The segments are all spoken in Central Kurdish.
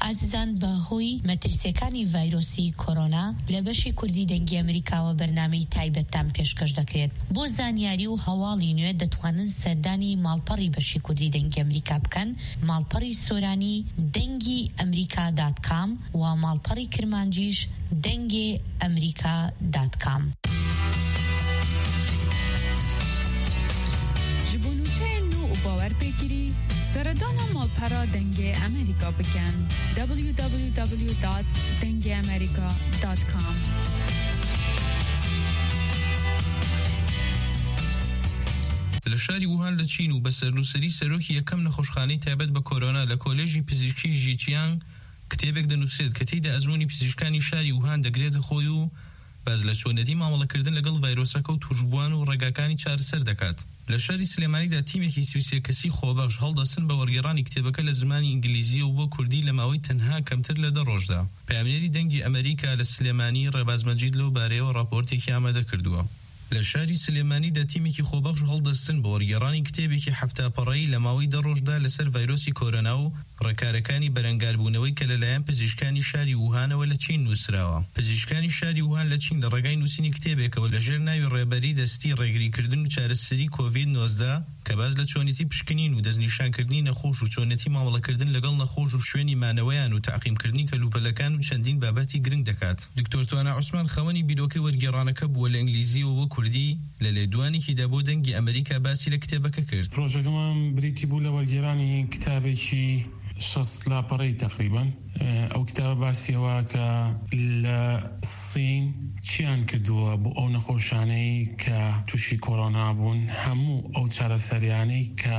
ئازیزان بەهۆی مەترسیەکانی ڤایرۆسی کۆرۆنا لە بەشی کوردی دەنگی ئەمریکاوە بەرنامەی تایبەتتان پێشکەش دەکرێت. بۆ زانیاری و هەواڵی نوێ دەتوانن سەردانی ماڵپەڕی بەشی کوردی دەنگی ئەمریکا بکەن، ماڵپەڕی سۆرانی دەنگی ئەمریکا.com و ماڵپەڕی کرمانجیش دەنگی ئەمریکا.com. ji bo nûçeyên nû û bawerpêkirî seredana malpera dengê Amerîka bikin www.dengeamerika.com. لە شاری ووهان لە چین و بە سەرنووسەری سەرۆکی یەکەم نەخۆشخانەی تایبەت بە کۆرۆنا لە کۆلێژی پزیشکی ژیچیانگ کتێبێک دەنووسێت کە تێیدا ئەزموونی پزیشکانی شاری ووهان دەگرێتە خۆی و باز لە چۆنەتی مامەڵەکردن لەگەڵ ڤایرۆسەکە و توشبووان و ڕێگاکانی چارەسەر دەکات. لە شاری سلێمانیدا تیمێکی 33 کەسی خۆبەخش هەڵدەستن بە وەرگێڕانی کتێبەکە لە زمانی ئینگلیزی و بۆ کوردی لە ماوەی تەنها کەمتر لە 10 ڕۆژدا. پەیامنێری دەنگی ئەمریکا لە سلێمانی ڕێباز مەجید لەو بارەیەوە راپۆرتێکی ئامادە کردووە. لە شاری سلێمانیدا تیمێکی خۆبەخش هەڵدەستن بە وەرگێڕانی کتێبێکی هەفتاپەڕەیی لە ماوەی 10 ڕۆژدا لەسەر ڤایرۆسی کۆرۆنا و ڕێکارەکانی بەرەنگاربوونەوەی کە لەلایەن پزیشکانی شاری ووهانەوە لە چین نووسراوە. پزیشکانی شاری ووهان لە چین لە ڕێگای نووسینی کتێبێکەوە لەژێر ناوی ڕێبەری دەستی ڕێگریکردن و چارەسەری کۆڤید-19 کە باز لە چۆنیتی پشکنین و دەستنیشانکردنی نەخۆش و چۆنەتی مامەڵەکردن لەگەڵ نەخۆش و شوێنی مانەوەیان و تەعقیمکردنی کەلوپەلەکان و چەندین بابەتی گرنگ دەکات. دکتۆر توانە عوسمان خەوەنی بیرۆکەی وەرگێڕانەکە بووە لە ئینگلیزی و بۆ کوردی لە لێدوانێکیدا بۆ دەنگی ئەمریکا باسی لە کتێبەکە کرد. پرۆژەکەمان بریتی بوو لە وەرگێڕانی کتابێکی 60 لاپەڕەی تقریبا. ئەو کتابە باسیەوە کە لە سین چیان کردووە بۆ ئەو نەخۆشانەی کە تووشی کۆرۆنا بوون، هەموو ئەو چارەسەریانەی کە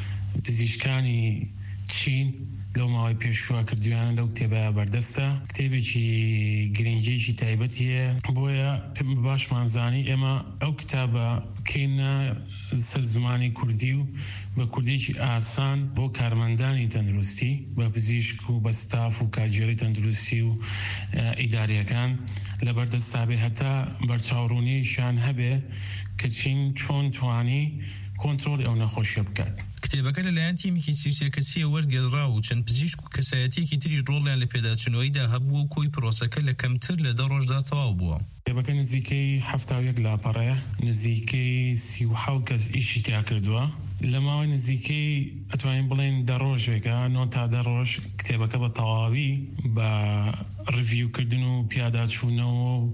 پزیشکانی چین لەو ماوەی پێشوە کردویانە لەو کتێبە بەردەستە. کتێبێکی گرنگێکی تایبەتیە، بۆیە باشمان زانی ئێمە ئەو کتابە بکەینە سەر زمانی کوردی و بە کوردیکی ئاسان بۆ کارمەندانی تەندروستی، بە پزیشک و بە ستاف و کارگێڕی تەندروستی و ئیداریەکان لە بەردەستابێ هەتا بەرچاوڕوونیشان هەبێ کە چین چۆن توانی کۆنتڕۆڵی ئەو نەخۆشیە بکات. کتێبەکە لەلایەن تیمێکی 33 کەسیە وەرگێڕا و چەند پزیشک و کەسایەتیەکی تریش ڕۆڵیان لە پێداچنەوەیدا هەبووە و کۆی پرۆسەکە لە کەمتر لە 10 ڕۆژدا تەواو بووە. کتێبەکە نزیکەی 71 لاپەڕەیە، نزیکەی 37 کەس ئیشی تیا کردووە. لە ماوەی نزیکەی ئەتوانین بڵێن 10 ڕۆژێکە 9 تا 10 ڕۆژ کتێبەکە بە تەواوی بە ڕڤیوکردن و پیاداچوونەوە و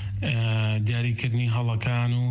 دیاریکردنی هەڵەکان و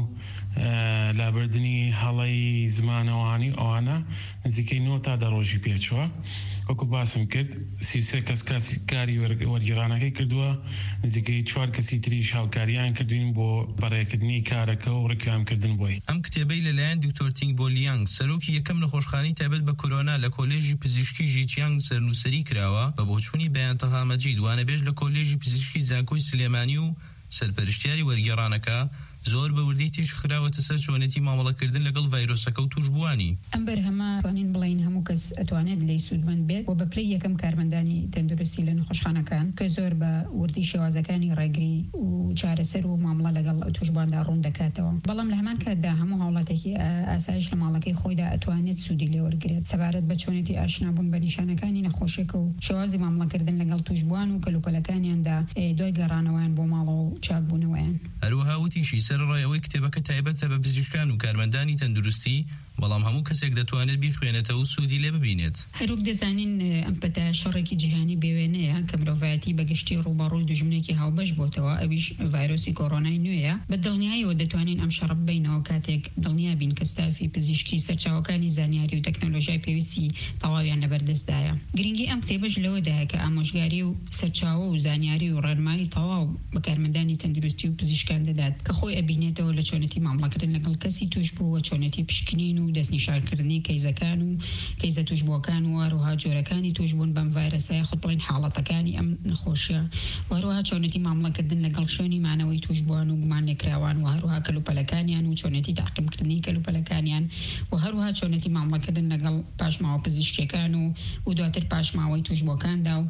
لابردنی هەڵی زمانەوانی ئەوانە نزیکەی 9 تا 10 ڕۆژی پێچووە. وەکو باسم کرد 33 کەس کاری وەرگێڕانەکەی کردووە، نزیکەی 4 کەسی تریش هاوکاریان کردوین بۆ بەڕێکردنی کارەکە و ڕێکلامکردن بۆی. ئەم کتێبەی لەلایەن دکتۆر تینگ بۆلیانگ سەرۆکی یەکەم نەخۆشخانەی تایبەت بە کۆرۆنا لە کۆلێژی پزیشکی ژیچیانگ سەرنووسەری کراوە بە بۆچوونی بەیانتەها مەجید وانەبێژ لە کۆلێژی پزیشکی زانکۆی سلێمانی و سەرپەرشتیاری وەرگێڕانەکە زۆر بە وردی تیش خراوەتە سەر چۆنەتی مامەڵەکردن لەگەڵ ڤایرۆسەکە و توشبووانی. ئەم بەرهەمە توانین بڵین هەموو کەس ئەتوانێت لێی سوودمەند بێت و بە پلەی یەکەم کارمەندانی تەندروستی لە نەخۆشخانەکان کە زۆر بە وردی شێوازەکانی ڕێگری و چارەسەر و مامەڵە لەگەڵ توشبواندا ڕوون دەکاتەوە. بەڵام لە هەمان کاتدا هەموو هاوڵاتێکی ئاسایش لە ماڵەکەی خۆیدا ئەتوانێت سوودی لێ وەرگرێت سەبارەت بە چۆنێتی ئاشنابوون بە نیشانەکانی نەخۆشیەکە و شێوازی مامەڵەکردن لەگەڵ توشبوان و کەلوپەلەکانیاندا دوای گەڕانەوەیان بۆ ماڵەوە و چاکبوونەوەیان. هەروەها وتیشی سەرڕای ئەوەی کتێبەکە تایبەتە بە پزیشکان و کارمەندانی تەندروستی، بەڵام هەموو کەسێک دەتوانێت بیخوێنێتەوە و سوودی لێ ببینێت. هەروک دەزانین ئەم پەتە شەڕێکی جیهانی بێوێنەیە کە مرۆڤایەتی بەگشتی ڕووبەڕووی دژمنێکی هاوبەش بۆتەوە، ئەویش ڤایرۆسی کۆرۆنای نوێیە. بە دڵنیاییەوە دەتوانین ئەم شەڕ ببینەوە کاتێک دڵنیا بین کە ستافی پزیشکی سەرچاوەکانی زانیاری و تەکنۆلۆژیای پێویستی تەواویان لەبەردەستدایە. گرنگی ئەم کتێبەش لەوەدایە کە ئامۆژگاری و سەرچاوە و زانیاری و ڕێنمایی تەواو بە کارمەندانی تەندروستی و پزیشکان دەدات کە خۆی ئەبینێتەوە لە چۆنەتی مامەڵەکردن لەگەڵ کەسی توش بووە، چۆنەتی پشکنین و دەستنیشانکردنی کەیزەکان و کەیزە توشبووەکان و هەروەها جۆرەکانی توشبوون بەم ڤایرۆسە خۆت بڵین حاڵەتەکانی ئەم نەخۆشیە و هەروەها چۆنەتی مامەڵەکردن لەگەڵ شوێنی مانەوەی توشبووان و گومان لێکراوان و هەروەها کەلوپەلەکانیان و چۆنەتی تاقیمکردنی کەلوپەلەکانیان و هەروەها چۆنەتی مامەڵەکردن لەگەڵ پاشماوە پزیشکیەکان و دواتر پاشماوەی توشبووەکاندا و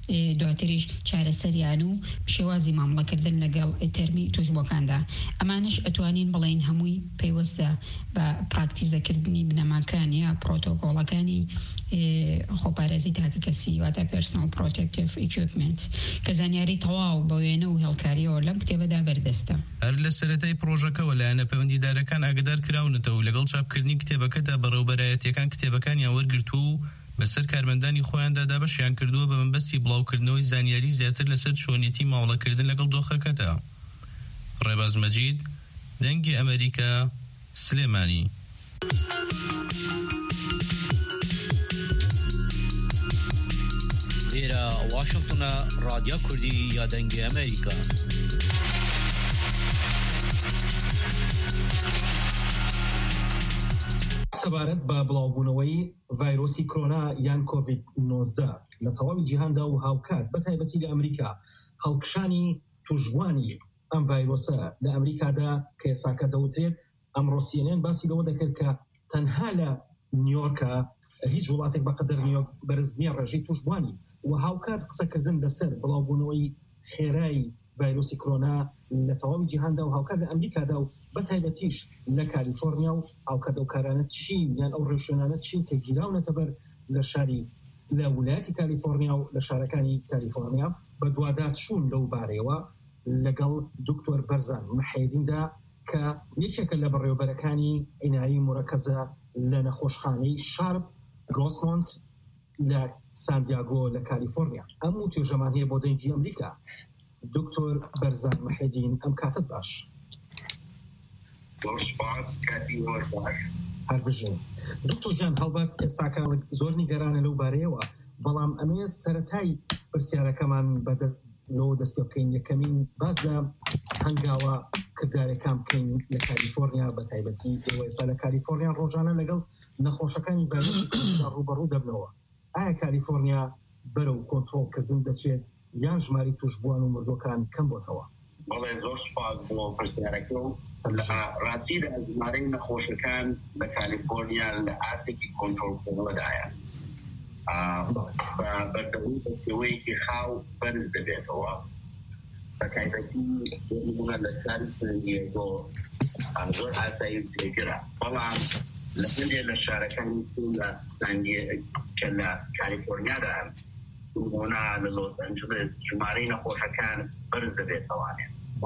دواتریش چارەسەریان و شێوازی مامەڵەکردن لەگەڵ تەرمی توشبووەکاندا. ئەمانش ئەتوانین بڵێن هەمووی پەیوەستە بە پراکتیزەکردنی بنەماکان یا پرۆتۆکۆڵەکانی خۆپارێزی تاکە کەسی واتە پێرسۆنەڵ پرۆتێکتیڤ ئیکویپمنت کە زانیاری تەواو بە وێنە و هێڵکاریەوە لەم کتێبەدا بەردەستە. هەر لە سەرەتای پرۆژەکەەوە لایەنە پەیوەندیدارەکان ئاگدار کراونەتەوە و لەگەڵ چاپکردنی کتێبەکەدا بەڕێوەبەرایەتیەکان کتێبەکانیان وەرگرتووە و بەسەر کارمەندانی خۆیاندا دابەشیان کردووە بە مەبەستی بڵاوکردنەوەی زانیاری زیاتر لەسەر چۆنیەتی ماوەڵەکردن لەگەڵ دۆخەکەدا. ڕێباز مەجید، دەنگی ئەمریکا، سلێمانی. لێرە واشنگتنە ڕادیۆ کوردی یا دەنگی ئەمریکا. سەبارەت بە بڵاوبوونەوەی ڤایرۆسی کۆرۆنا یان کۆڤید-19 لە تەواوی جیهاندا و هاوکات بە تایبەتی لە ئەمریکا هەڵکشانی توشبوانی ئەم ڤایرۆسە لە ئەمریکادا کە ئێساکە دەوترێت ئەمڕۆ CNN باسی لەوە دەکرد کە تەنها لە نیویۆرکە هیچ وڵاتێک بەقەدەر نیویۆرک بەرز نییە ڕێژەی توشبوانی و هاوکات قسەکردن لەسەر بڵاوبوونەوەی خێرایی ڤایرۆسی کۆرۆنا لە تەواوی جیهاندا و هاوکات لە ئەمریکادا و بە تایبەتیش لە کالیفۆرنیا و هاوکات ئەو کارانە چین یان ئەو ڕێشوێنانە چین کە گیراونەتە بەر لە شاری لە ویلایەتی کالیفۆرنیا و لە شارەکانی کالیفۆرنیا بە دووادات چوون لەو بارەیەوە لەگەڵ دکتۆر بەرزان محەیدیندا کە یەکێکە لە بەڕێوەبەرەکانی عینایی مورەکەزە لە نەخۆشخانەی شارپ گرۆسمۆنت لە ساندیاگۆ لە کالیفۆرنیا. ئەم و توێژەمان هەیە بۆ دەنگی ئەمریکا. دکتۆر بەرزان محەیدین، ئەم کاتت باش. هەر بژین. دکتۆر ژیان هەڵبەت ئێستاکە زۆر نیگەرانە لەو بارەیەوە، بەڵام ئەمێ سەرەتای پرسیارەکەمان لەوە دەست پێ بکەین. یەکەمین باس لە هەنگاوە کردارەکان بکەین لە کالیفۆرنیا بە تایبەتی ئێستا لە کالیفۆرنیا ڕۆژانە لەگەڵ نەخۆشەکانی ڤایرۆسی ڕوبەڕوو دەبنەوە. ئایا کالیفۆرنیا بەرەو کۆنتڕۆڵکردن دەچێت یان ژماری توشبووان و مردوەکان کەم بۆتەوە؟ بەڵێ زۆر سوپاس بۆ پرسیارەکە و ڕاستیدا ژمارەی نەخۆشەکان لە کالیفۆرنیا لە ئاستێکی کۆنتڕۆڵکردنەوەدایە بەردەوام بەشێوەیەکی خاو بەرز دەبێتەوە. بە تایبەتی نمونە لە شاری سەندیێگۆ زۆر ئاسایی جێگرە، بەڵام لە هەندێک لە شارەکانی کە لە کالیفۆرنیادا نمونە لە لۆس ئەنجلس ژمارەی نەخۆشەکان بەرز دەبێتەوانێ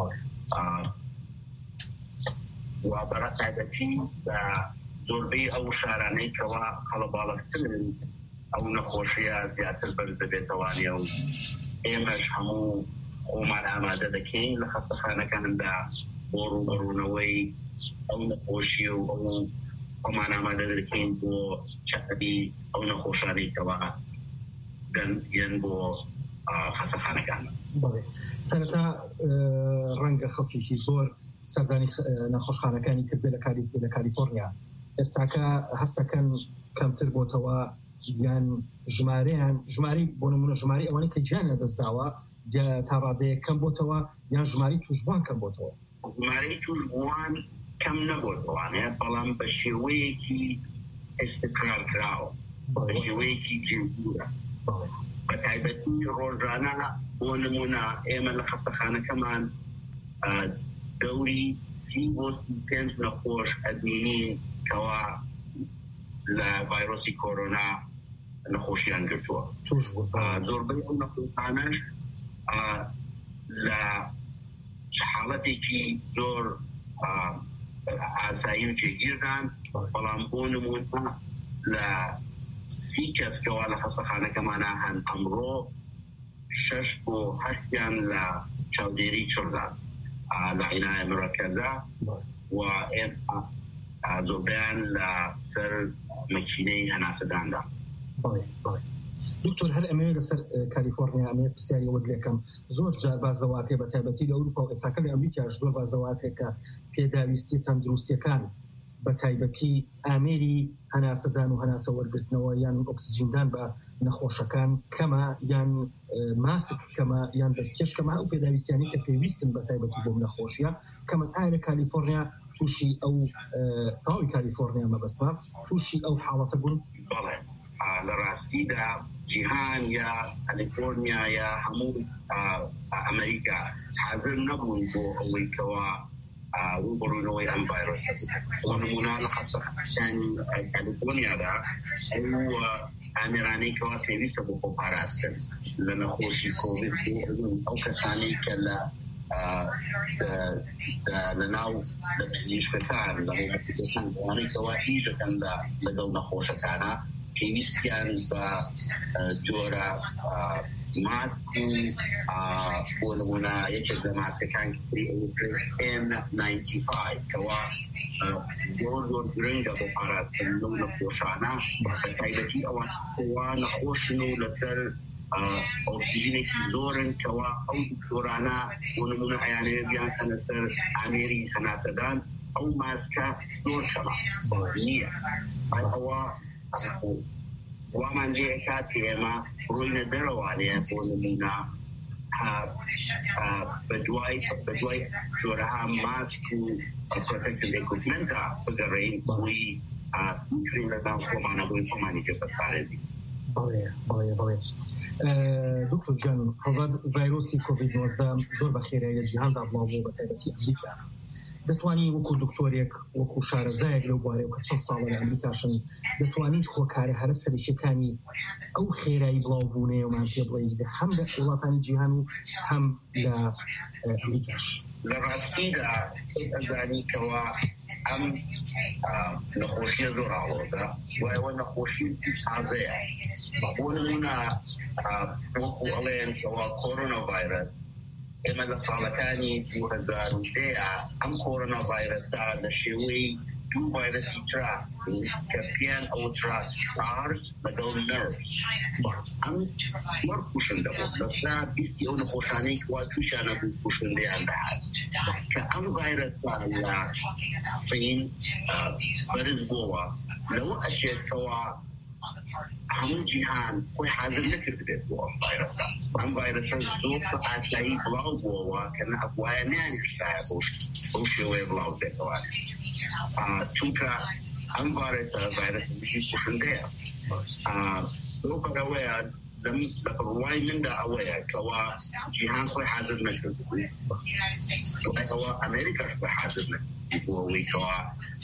و بەڕە تایبەتی زۆربەی ئەو شارانەی کەوا هەڵەباڵەکترن ئەو نەخۆشیە زیاتر بەرز دەبێتەوانێ و ئێمەش هەموو خۆمان ئامادە دەکەین لە خەستەخانەکاندا بۆ ڕوبەڕوونەوەی ئەو نەخۆشی و ئەو خۆمان ئامادە دەکەین بۆ چەقەبی ئەو نەخۆشانەی کەوا دەن بۆ خەستەخانەکان. سەرەتا ڕەنگە خەڵکیشی زۆر سەردانی نەخۆشخانەکانی کرد لە کالیفۆرنیا. ئێستاکە هەستەکەن کەمتر بۆتەوە یان ژمارەی بۆ نمونە ژمارەی ئەوانەی کە گیان لەدەستداوە تا ڕادەیە کەم بۆتەوە یان ژماری توشبوان کەم بۆتەوە؟ ژمارەی توشبوان کەم نەبۆتەوانێ، بەڵام بە شێوەیەکی ئێستقرارکراوە، بە شێوەیەکی جێبوورە. بە تایبەتی ڕۆژانە بۆ نمونە ئێمە لە خەستەخانەکەمان دەوری 35 نەخۆش ئەبینین کەوا لە ڤایرۆسی کۆرۆنا نەخۆشیان گرتووە. زۆربەی ئەو نەخۆشانەش لە حاڵەتێکی زۆر ئاسایی و جێگیردان، بەڵام بۆ نمونە لە 30 کەس کەوا لە خەستەخانەکەمانە هەن ئەمڕۆ 6 بۆ 8یان لە چاودێری چڕدان لە عینایە مرەکەزە و زۆربیان لە سەر مەکینەی هەناسەداندا. دکتۆر هەر ئەمێ لەسەر کالیفۆرنیا ئەمێ پرسیاری وەک لێکەم زۆر جار بازەواتێ بە تایبەتی لە ئەوروپا و ئێستاکە لە ئەمریکاش زۆر بازەواتێکە پێداویستی تەندروستیەکان بە تایبەتی ئامێری هەناسەدان و هەناسە وەرگرتنەوە یان ئۆکسجیندان بە نەخۆشەکان کەمە یان ماسک کەمە یان دەستکێش کەمە ئەو پێداویستیانی کە پێویستن بە تایبەتی بۆ نەخۆشیە کەمە. ئایا لە کالیفۆرنیا تووشی ئەو تاوی کالیفۆرنیا مەبەسمە تووشی ئەو حاڵەتە بوون؟ بەڵێ لە ڕاستیدا جیهان یا کالیفۆرنیا یا هەموو ئەمریکا حاضر نەبوون بۆ ئەوەی کەوا ڕوبڕوونەوەی ئەم ڤایرۆسە بۆ نمونە لە خەستەخانەی کالیفۆرنیادا ئەو ئامێرانەی کەوا پێویستە بۆ خۆپاراستن لە نەخۆشی کۆڤید ئەو کەسانەی کە لە ناو پزیشکەکان لە هۆمەکانەی کەوا هیچ دەکەن لەگەڵ نەخۆشەکانە پێویستیان بە جۆرە ماسک بۆ نمونە یەکێک لە ماسکەکان N95 کەوا زۆر گرنگە بۆ پاراستن لەو نەخۆشانە بە تایبەتی ئەوە نەخۆشن و لەسەر ئۆکسیژنێکی زۆرن کەوا ئەو دکتۆرانە بۆ نمونە ئەیانەوێت بیان کەنە سەر ئامێری خەناتەدان ئەو ماسکە زۆر کەمە نییە ئەوە وامان لێ کاتی ئێمە ڕووینە دەرەوانەیە بۆ نمونە بە دوای جۆرەها ماسک و پرۆتێکتیڤ ئیکویپمنتە بگەڕێین بۆی میتوانین لەگەڵ خۆمانە بۆی خۆمانی پێپەسپارێنین. بەڵێ دکتۆر جان ڤایرۆسی کۆڤید-19 زۆر بە خێرایی لە جیهاندا بڵاو بوو بە تایبەتی ئەمریکا دەتوانی وەکو دکتۆرێک وەکو شارەزایەک لەو بوارەوە کە چەند ساڵە لە ئەمریکاشن دەتوانیت هۆکارە هەرە سەرکیەکانی ئەو خێرایی بڵاوبوونەیەمان پێ بڵێیت هەم لە وڵاتانی جیهان و هەم لە ئەمریکاش. لە ڕاستیدا ئەزانی کەوا ئەم نەخۆشیە زۆر ئاڵۆزە وایەوە نەخۆشی تازەیە بۆ نمونە وەکو ئەڵێن کەوا کۆرۆنا ڤایرەس ئێمە لە ساڵەکانی 2010 ئەم کۆرۆنا ڤایرەسە لە شێوەی دوو ڤایرەسی ترا کە پێیان ئەوترا سارس لەگەڵ مێرس ئەم وەر کوشندە بوو لەسرا بیستی ئەو نەخۆشانەی کەوا تووشیانە بوو کوشندەیان دەهات کە ئەم ڤایرەسە لە سین بەرز بووە لەوە ئەچێتەوە هەموو جیهان خۆی حاضر نەکردبێت بۆ ئەم ڤایرەسە ئەم ڤایرەسە زۆر بە ئاسایی بڵاو بووەوە کە وایە نیانیشتایە بۆ شێوەیە بڵاو بێتەوە چونکە ئەم ڤایرەسە کوشندەیە بۆ بەرەوەیە لە بڕوای مندا ئەوەیە کەوا جیهان خۆی حاضر نەکردبوو ئەوە ئەمریکاش خۆی حاضر نەکردبوو بۆ ئەوەی کەوا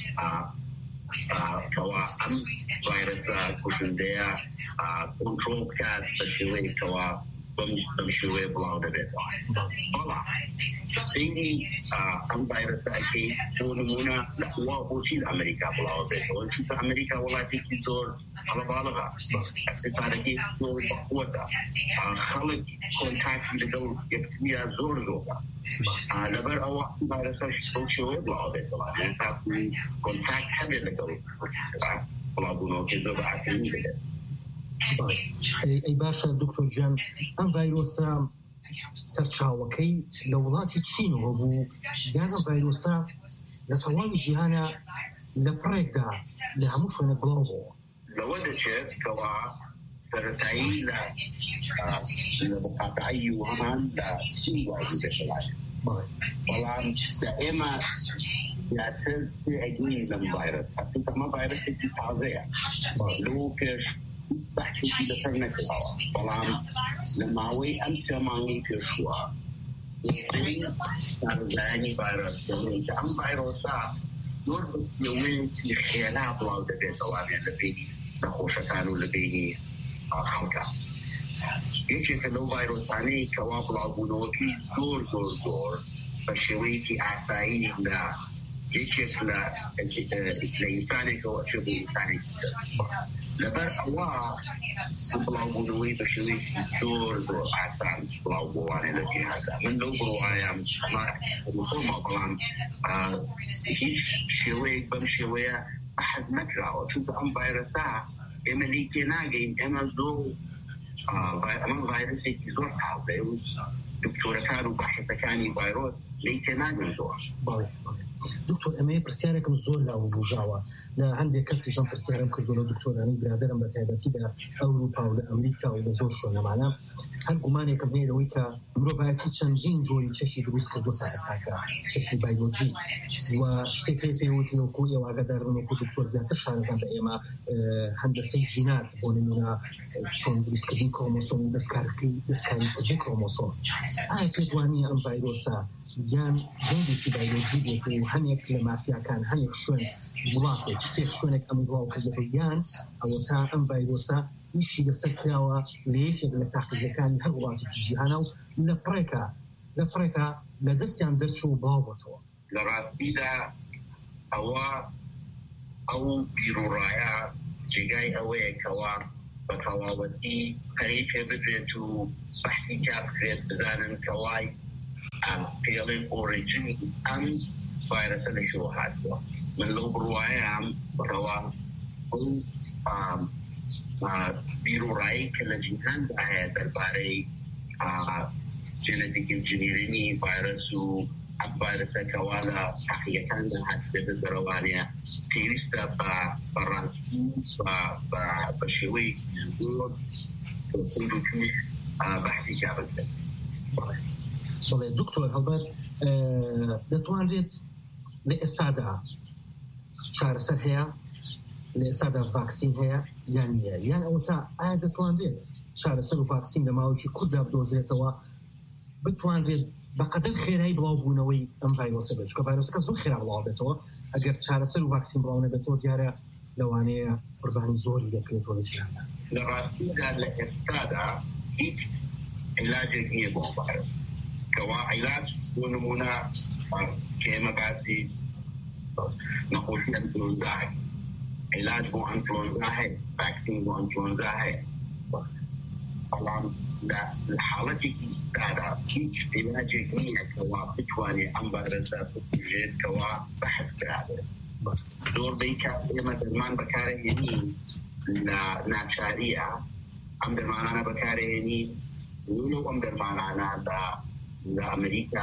ئەم ڤایرەسە کوشندەیە کۆنترۆڵ بکات بە شێوەیە کەوا بەم شێوەیە بڵاو دەبێتەوە بەڵام سینی ئەم ڤایرەسە ئەکەی بۆ نمونە وا بۆچی لە ئەمریکا بڵاو بێتەوە چونکە ئەمریکا وڵاتێکی زۆر هەڵەباڵغا ئەقتصادەکەی زۆر بەخۆتە خەڵک کۆنتاکتی لەگەڵ یەکتریە زۆر زۆرە لەبەر ئەوە ڤایرەسەش بەو شێوەیە بڵاو بێتەوە تاکو کۆنتاکت هەبێت لەگەڵ بڵاوبوونەوەکەی زۆر بەئاسانی دەبێت. ئەی باشە دکتۆر جان ئەم ڤایرۆسە سەرچاوەکەی لە وڵاتی چینەوە بوو یان ئەم ڤایرۆسە لە تەواوی جیهانە لە پڕێکدا لە هەموو شوێنە بڵاو بووە لەوە دەچێت کەوا سەرەتایی لە مقاطعەی ووهان لە چین وایە دەشڵات بەڵام ئێمە زیاتر ئەگوین لەم ڤایرۆسە ئەمە ڤایرۆسێکی تازەیە لەو پێش بەحثێکی لەسەر نەکراوە بەڵام لە ماوەی ئەم سێ مانگی پێشووە شارەزایانی ڤایرۆسە کە ئەم ڤایرۆسە زۆر بەوەیەکی خێلا بڵاو دەبێتەوە لە بینی نەخۆشەکان و لە بینی خەڵکە یەکێکە لەو ڤایرۆسانەی کەوا بڵاوبوونەوەکی زۆر بە شێوەیەکی ئاسایی لە یەکێک لە ئینسانێکەوە چێ بۆ ئینسانێکی تر لەبەر ئەوە بڵاوبوونەوەی بە شێوەیەکی زۆر ئاسان بڵاو بۆوانێ لە جیهاندا من لەو بڕوایم خۆمە بەڵام هیچ شێوەیەک بەم شێوەیە بەحەز نەکراوە چونکە ئەم ڤایرۆسە ئێمە لی تێناگەین ئێمە زۆر ئەمە ڤایرۆسێکی زۆر تازەیە و دکتۆرەکان و بەحثەکانی ڤایرۆس لی تێناگەن زۆر دکتۆر ئەمە پرسیارێکم زۆر لاو ڕژاوە لە هەندێک کەسیشم پرسیارم کردو لە دکتۆرانی برادرم بە تایبەتی لە ئەوروپا و لە ئەمریکا و لە زۆر شوێنەمانە هەر گومانێکم هەیە لەوەی کە مرۆڤایەتی چەندین جۆری چەشی دروست کردو تا ئێساکە چەشی بایۆلۆژی و شتێک پێوتین وەکو ئێوە ئاگادارن وەکو دکتۆر زیاتر شارەزان بە ئێمە هەندسەی جینات بۆ نمونە چۆن دروستکردنی کرۆمۆسۆم دەستکاریکردنی کرۆمۆسۆم ئایا پێدوانی ئەم ڤایرۆسە یان جۆرێکی بایۆلۆژی بێت و هەنێک لە مافیاکان هەنێک شوێن وڵاتێک شتێک شوێنێک ئەم بڵاو کردێتەوە یان ئەوە تا ئەم ڤایرۆسە میشی لەسەر کراوە لە یەکێک لە تاقیەکانی هەر وڵاتێکی جیهانە و لە پڕێکە لە دەستیان دەرچوو و بڵاو بۆتەوە لە ڕاستیدا ئەو بیرۆڕایە جێگای ئەوەیەکەوە بە تەواوەتی قەرەی پێ بدرێت و بەحثی کا بکرێت بزانن کەوای پێڵێن ئۆریجینی ئەم ڤایرۆسە لەکوێوە هاتووە من لەو بڕوایەم بەڕەوە ئەو بیرۆڕایی کە لە جیهاندا هەیە دەربارەی جێنەتیک ئینجینیرینی ڤایرۆس و ئەم ڤایرۆسەکەوا لە تاقیەکاندا هاتبێتە دەرەوانەیە پێویستە بەڕاستی بە شێوەی زۆر توش بەحثی کا بکرێت. بەڵێ دکتۆر هەڵبەت دەتوانرێت لە ئێستادا چارەسەر هەیە لە ئێستادا ڤاکسین هەیە یان نییە یان ئەوە تا ئایا دەتوانرێت چارەسەر و ڤاکسین لە ماوەیەکی کورتدا بدۆزرێتەوە بتوانرێت بەقەدەر خێرایی بڵاوبوونەوەی ئەم ڤایرۆسە بێت چونکە ڤایرۆسەکە زۆر خێرا بڵاو بێتەوە ئەگەر چارەسەر و ڤاکسین بڵاو نەبێتەوە دیارە لەوانەیە قوربانی زۆری دەکرێتەوە لە جیهاندا. لە ڕاستیدا لە ئێستادا هیچ عیلاجێک نییە بۆ ڤایرۆس کەوا عیلاج بۆ نمونە کە ئێمە باسی نەخۆشی ئەنفلۆنزا هەیە عیلاج بۆ ئەنفلۆنزا هەیە ڤاکسین بۆ ئەنفلۆنزا هەیە بەڵام لە حاڵەتێکی ئێستادا هیچ عیلاجێک نییە کەوا بتوانێت ئەم ڤایرۆسە بکوژێت کەوا بەحث کرابێت زۆربەی کات ئێمە دەرمان بەکارهێنین لە ناچاریە ئەم دەرمانانە بەکارهێنین لەو ئەم دەرمانانە لە ئەمریکا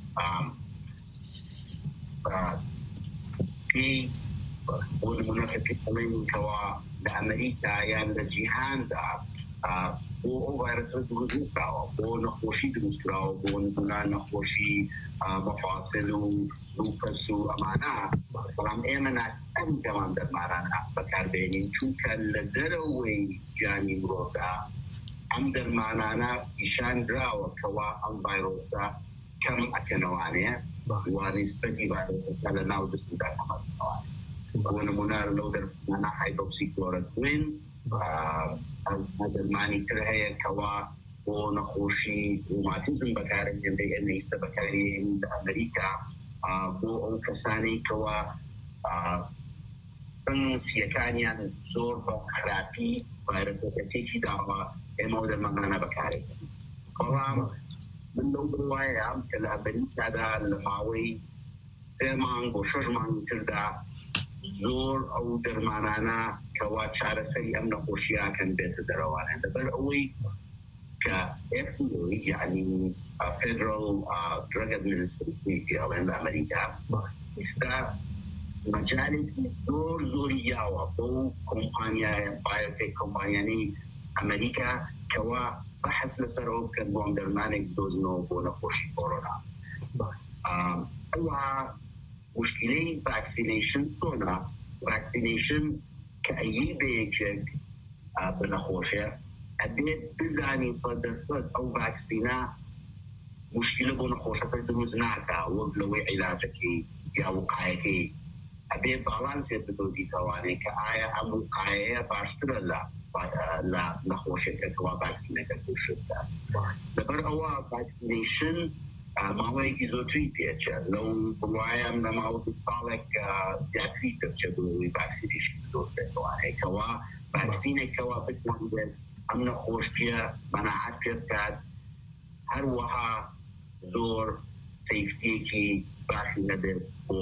پێی بۆ نمونەکە پێڵێنکەوە لە ئەمریکا یان لە جیهاندا بۆ ئەو ڤایرۆسە دروستکراوە بۆ نەخۆشی دروستکراوە بۆ نمونە نەخۆشی مەفاسل و لوپەس و ئەمانە بەڵام ئێمە ناتەن دەوام دەرمانانە بەکاربێنین چونکە لە دەرەوەی گیانی مرۆڤدا ئەم دەرمانانە پیشان دراوە کەوا ئەم ڤایرۆسە کەم ئەکەنەوانەیە وانیسبەتی ڤایرۆسەکە لە ناو دەستدا کەمەکەنەوانە بۆ نمونە لەو دەرمانە هایدرۆکسیکلۆرۆکوین دەرمانی تر هەیە کەوا بۆ نەخۆشی ڕوماتیزم بەکارهێنن ئێمەیستە بەکارهێنن لە ئەمریکا بۆ ئەو کەسانی کەوا سیەکانیان زۆر بە خراپی ڤایرۆسەکە تێکی داوە ئێمە ئەو دەرمانانە بەکارهێنن بەڵام من لەو بڕوایەم کە لە ئەمریکادا لە ماوەی 3 مانگ بۆ 6 مانگی تردا زۆر ئەو دەرمانانە کەوا چارەسەری ئەم نەخۆشیاکەن بێتە دەرەوانە لەبەر ئەوەی کە FDA یعنی Federal Drug Administration لە ئەمریکا ئێستا مەجالێکی زۆری یاوە بۆ کۆمپانیایە بایۆتێک کۆمپانیانی ئەمریکا کەوا بەحث لەسەرەوە بکەن بۆ ئەم دەرمانێک بدۆزنەوە بۆ نەخۆشی کۆرۆنا ئەوە مشکلەی ڤاکسینەیشن چۆنە ڤاکسینەیشن کە ئەیی بەیەکێک بنەخۆشە ئەبێت بزانی بەدەستەوە ئەو ڤاکسینە مشکلە بۆ نەخۆشەکە دروست ناکا وەک لەوەی عیلاجەکەی یا وقایەکەی ئەبێت باڵانسێت بدۆزیتەوانێت کە ئایا ئەم وقایەیە باشترە لە نەخۆشیەکە کەوا ڤاکسینەکە تووشتدا لەبەر ئەوە ڤاکسینەیشن ماوەیەکی زۆرتری پێچە لەو بڕوایم لە ماوەی ساڵێک زیاتری دەچێت بۆی ڤاکسینەیشن بدۆزرێتەوانەیە کەوا ڤاکسینێکەوە بتوانێت ئەم نەخۆشیە مەناعەت پێ بکات هەروەها زۆر سەیفتیەکی باشی نەبێت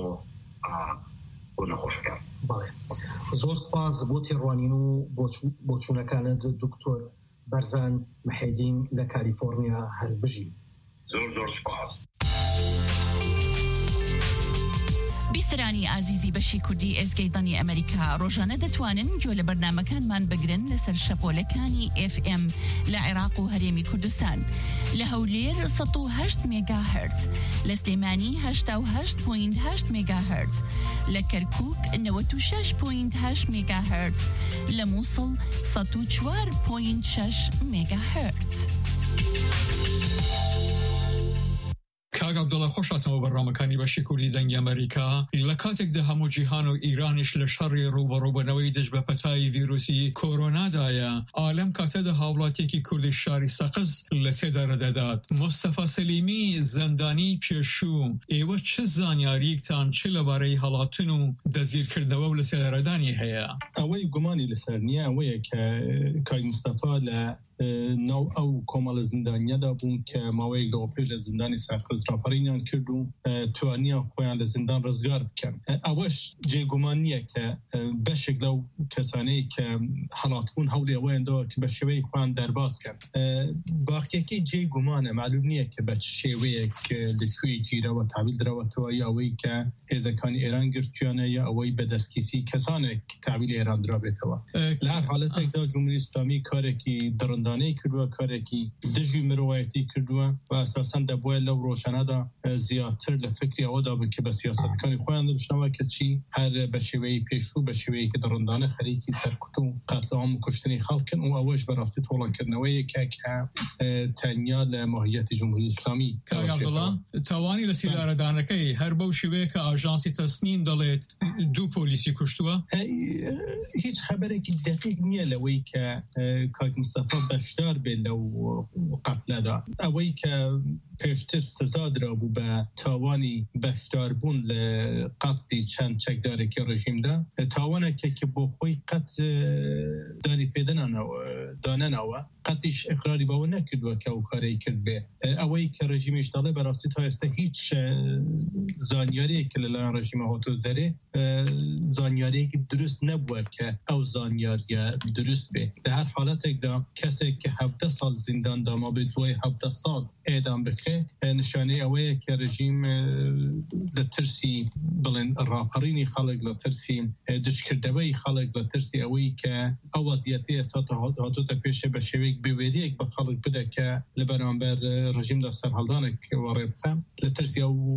بۆ نەخۆشەکان. زۆر سپاس بۆ تێڕوانین و بۆچوونەکانت دکتۆر بەرزان محەیدین لە کالیفۆرنیا هەربژی. زۆر سپاس. بیسرانی عزیزی بەشی کوردی ئێسگەیدانی ئەمریکا ڕۆژانە دەتوانن گوێ لە بەرنامەکانمان بگرن لەسەر شەپۆلەکانی FM لە عێراق و هەرێمی کوردستان لە هەولێر 108 مێگاهرتز، لە سلێمانی 88.8 مێگاهرتز، لە کەرکووک 96.8 مێگاهرتز، لە مووسڵ 104.6 مێگاهرتز. کاک عەبدوڵڵا خۆشاتەوە بەڕامەکانی بەشی کوردی دەنگی ئەمریکا لە کاتێکدا هەموو جیهان و ئیرانیش لە شەڕی ڕوبەڕووبوونەوەی دژ بە پەتای ڤیرۆسی کۆرۆنادایە ئالەم کاتەدا هاوڵاتێکی کوردی شاری سەقز لە تێدا ڕەدەدات. مۆستەفا سەلیمی زەندانی پێشوو ئێوە چ زانیاریەکتان چ لەبارەی هەڵاتن و دەزگیرکردنەوە و لە تێدا ڕەدانی هەیە؟ ئەوەی گومانی لەسەر نییە ئەوەیە کە کاک مستەفا لە ناو ئەو کۆمەڵە زیندانیەدا بوون کە ماوەیەک لەوەپێ لە زیندانی سەقز راپەڕینیان کرد و توانیان خۆیان لە زیندان ڕزگار بکەن. ئەوەش جێگومان نییە کە بەشێک لەو کەسانەی کە هەڵاتبوون هەوڵی ئەوەیەندەوە کە بە شێوەیەک خۆیان دەرباسکەن. باقیەکەی جێگومانە معلوم نییە کە بە شێوەیەک لەکوێی گیرەوە تاویل درەوەتەوە یا ئەوەی کە هێزەکانی ئێران گرتویانە یا ئەوەی بەدەستکیسی کەسانێک تاویل ئێران درابێتەوە. لە هەر حاڵەتێکدا جمهوری ئیسلامی کارێکی دڕندانەی کردووە، کارێکی دژی مرۆڤایەتی کردووە و ئەساساً دەبووە لەو ڕۆژانەدا زیاتر لە فکری ئەوەدا بن کە بە سیاسەتەکانی خۆیان دەبشنەوە کە چی هەر بە شێوەیەی پێشوو بە شێوەیەکی دڕندانە خەریکی سەرکوت و قەتڵعام و کوشتنی خەڵکن و ئەوەش بەڕاستی تۆڵەکردنەوەیەکە کە تەنیا لە ماهیەتی جمهوری ئیسلامی. کاک عەبدوڵڵا توانی لە سیدارەدانەکەی هەر بەو شێوەیە کە ئاژانسی تەسنیم دەڵێت دوو پۆلیسی کوشتووە؟ هیچ خەبەرێکی دقیق نییە لەوەی کە کاک مستەفا بەشدار بێت لەو قەتلەدا. ئەوەی کە پێشتر سزا درابوو بە تاوانی بەشداربوون لە قەتلی چەند چەکدارێکی ڕژیمدا تاوانێکە کە بۆ خۆی قەت دانی پێدانەنەوە قەتیش ئیقراری بەوە نەکردووە کە ئەو کارەی کرد بێ. ئەوەی کە ڕژیمیش دەڵێ بەڕاستی تا ئێستا هیچ زانیارەیەک لەلایەن ڕژیمە هاتووە دەرێ زانیارەیەکی دروست نەبووە کە ئەو زانیاریە دروست بێ. لە هەر حالەتێکدا کەسێک کە 17 ساڵ زیندان داما بێت دوای 17 ساڵ ئێدام بکرێ نیشانەی ئەوەیە کە ڕژیم لە ترسی بڵێن ڕاپەڕینی خەڵک، لە ترسی دژکردەوەی خەڵک، لە ترسی ئەوەی کە ئەو وەزیەتی ئێستا هاتووەتە پێشێ بە شێوەیەک بێوێریەک بە خەڵک بدە کە لە بەرامبەر ڕژیمدا سەرهەڵدانێک وەڕێ بخەم لە ترسی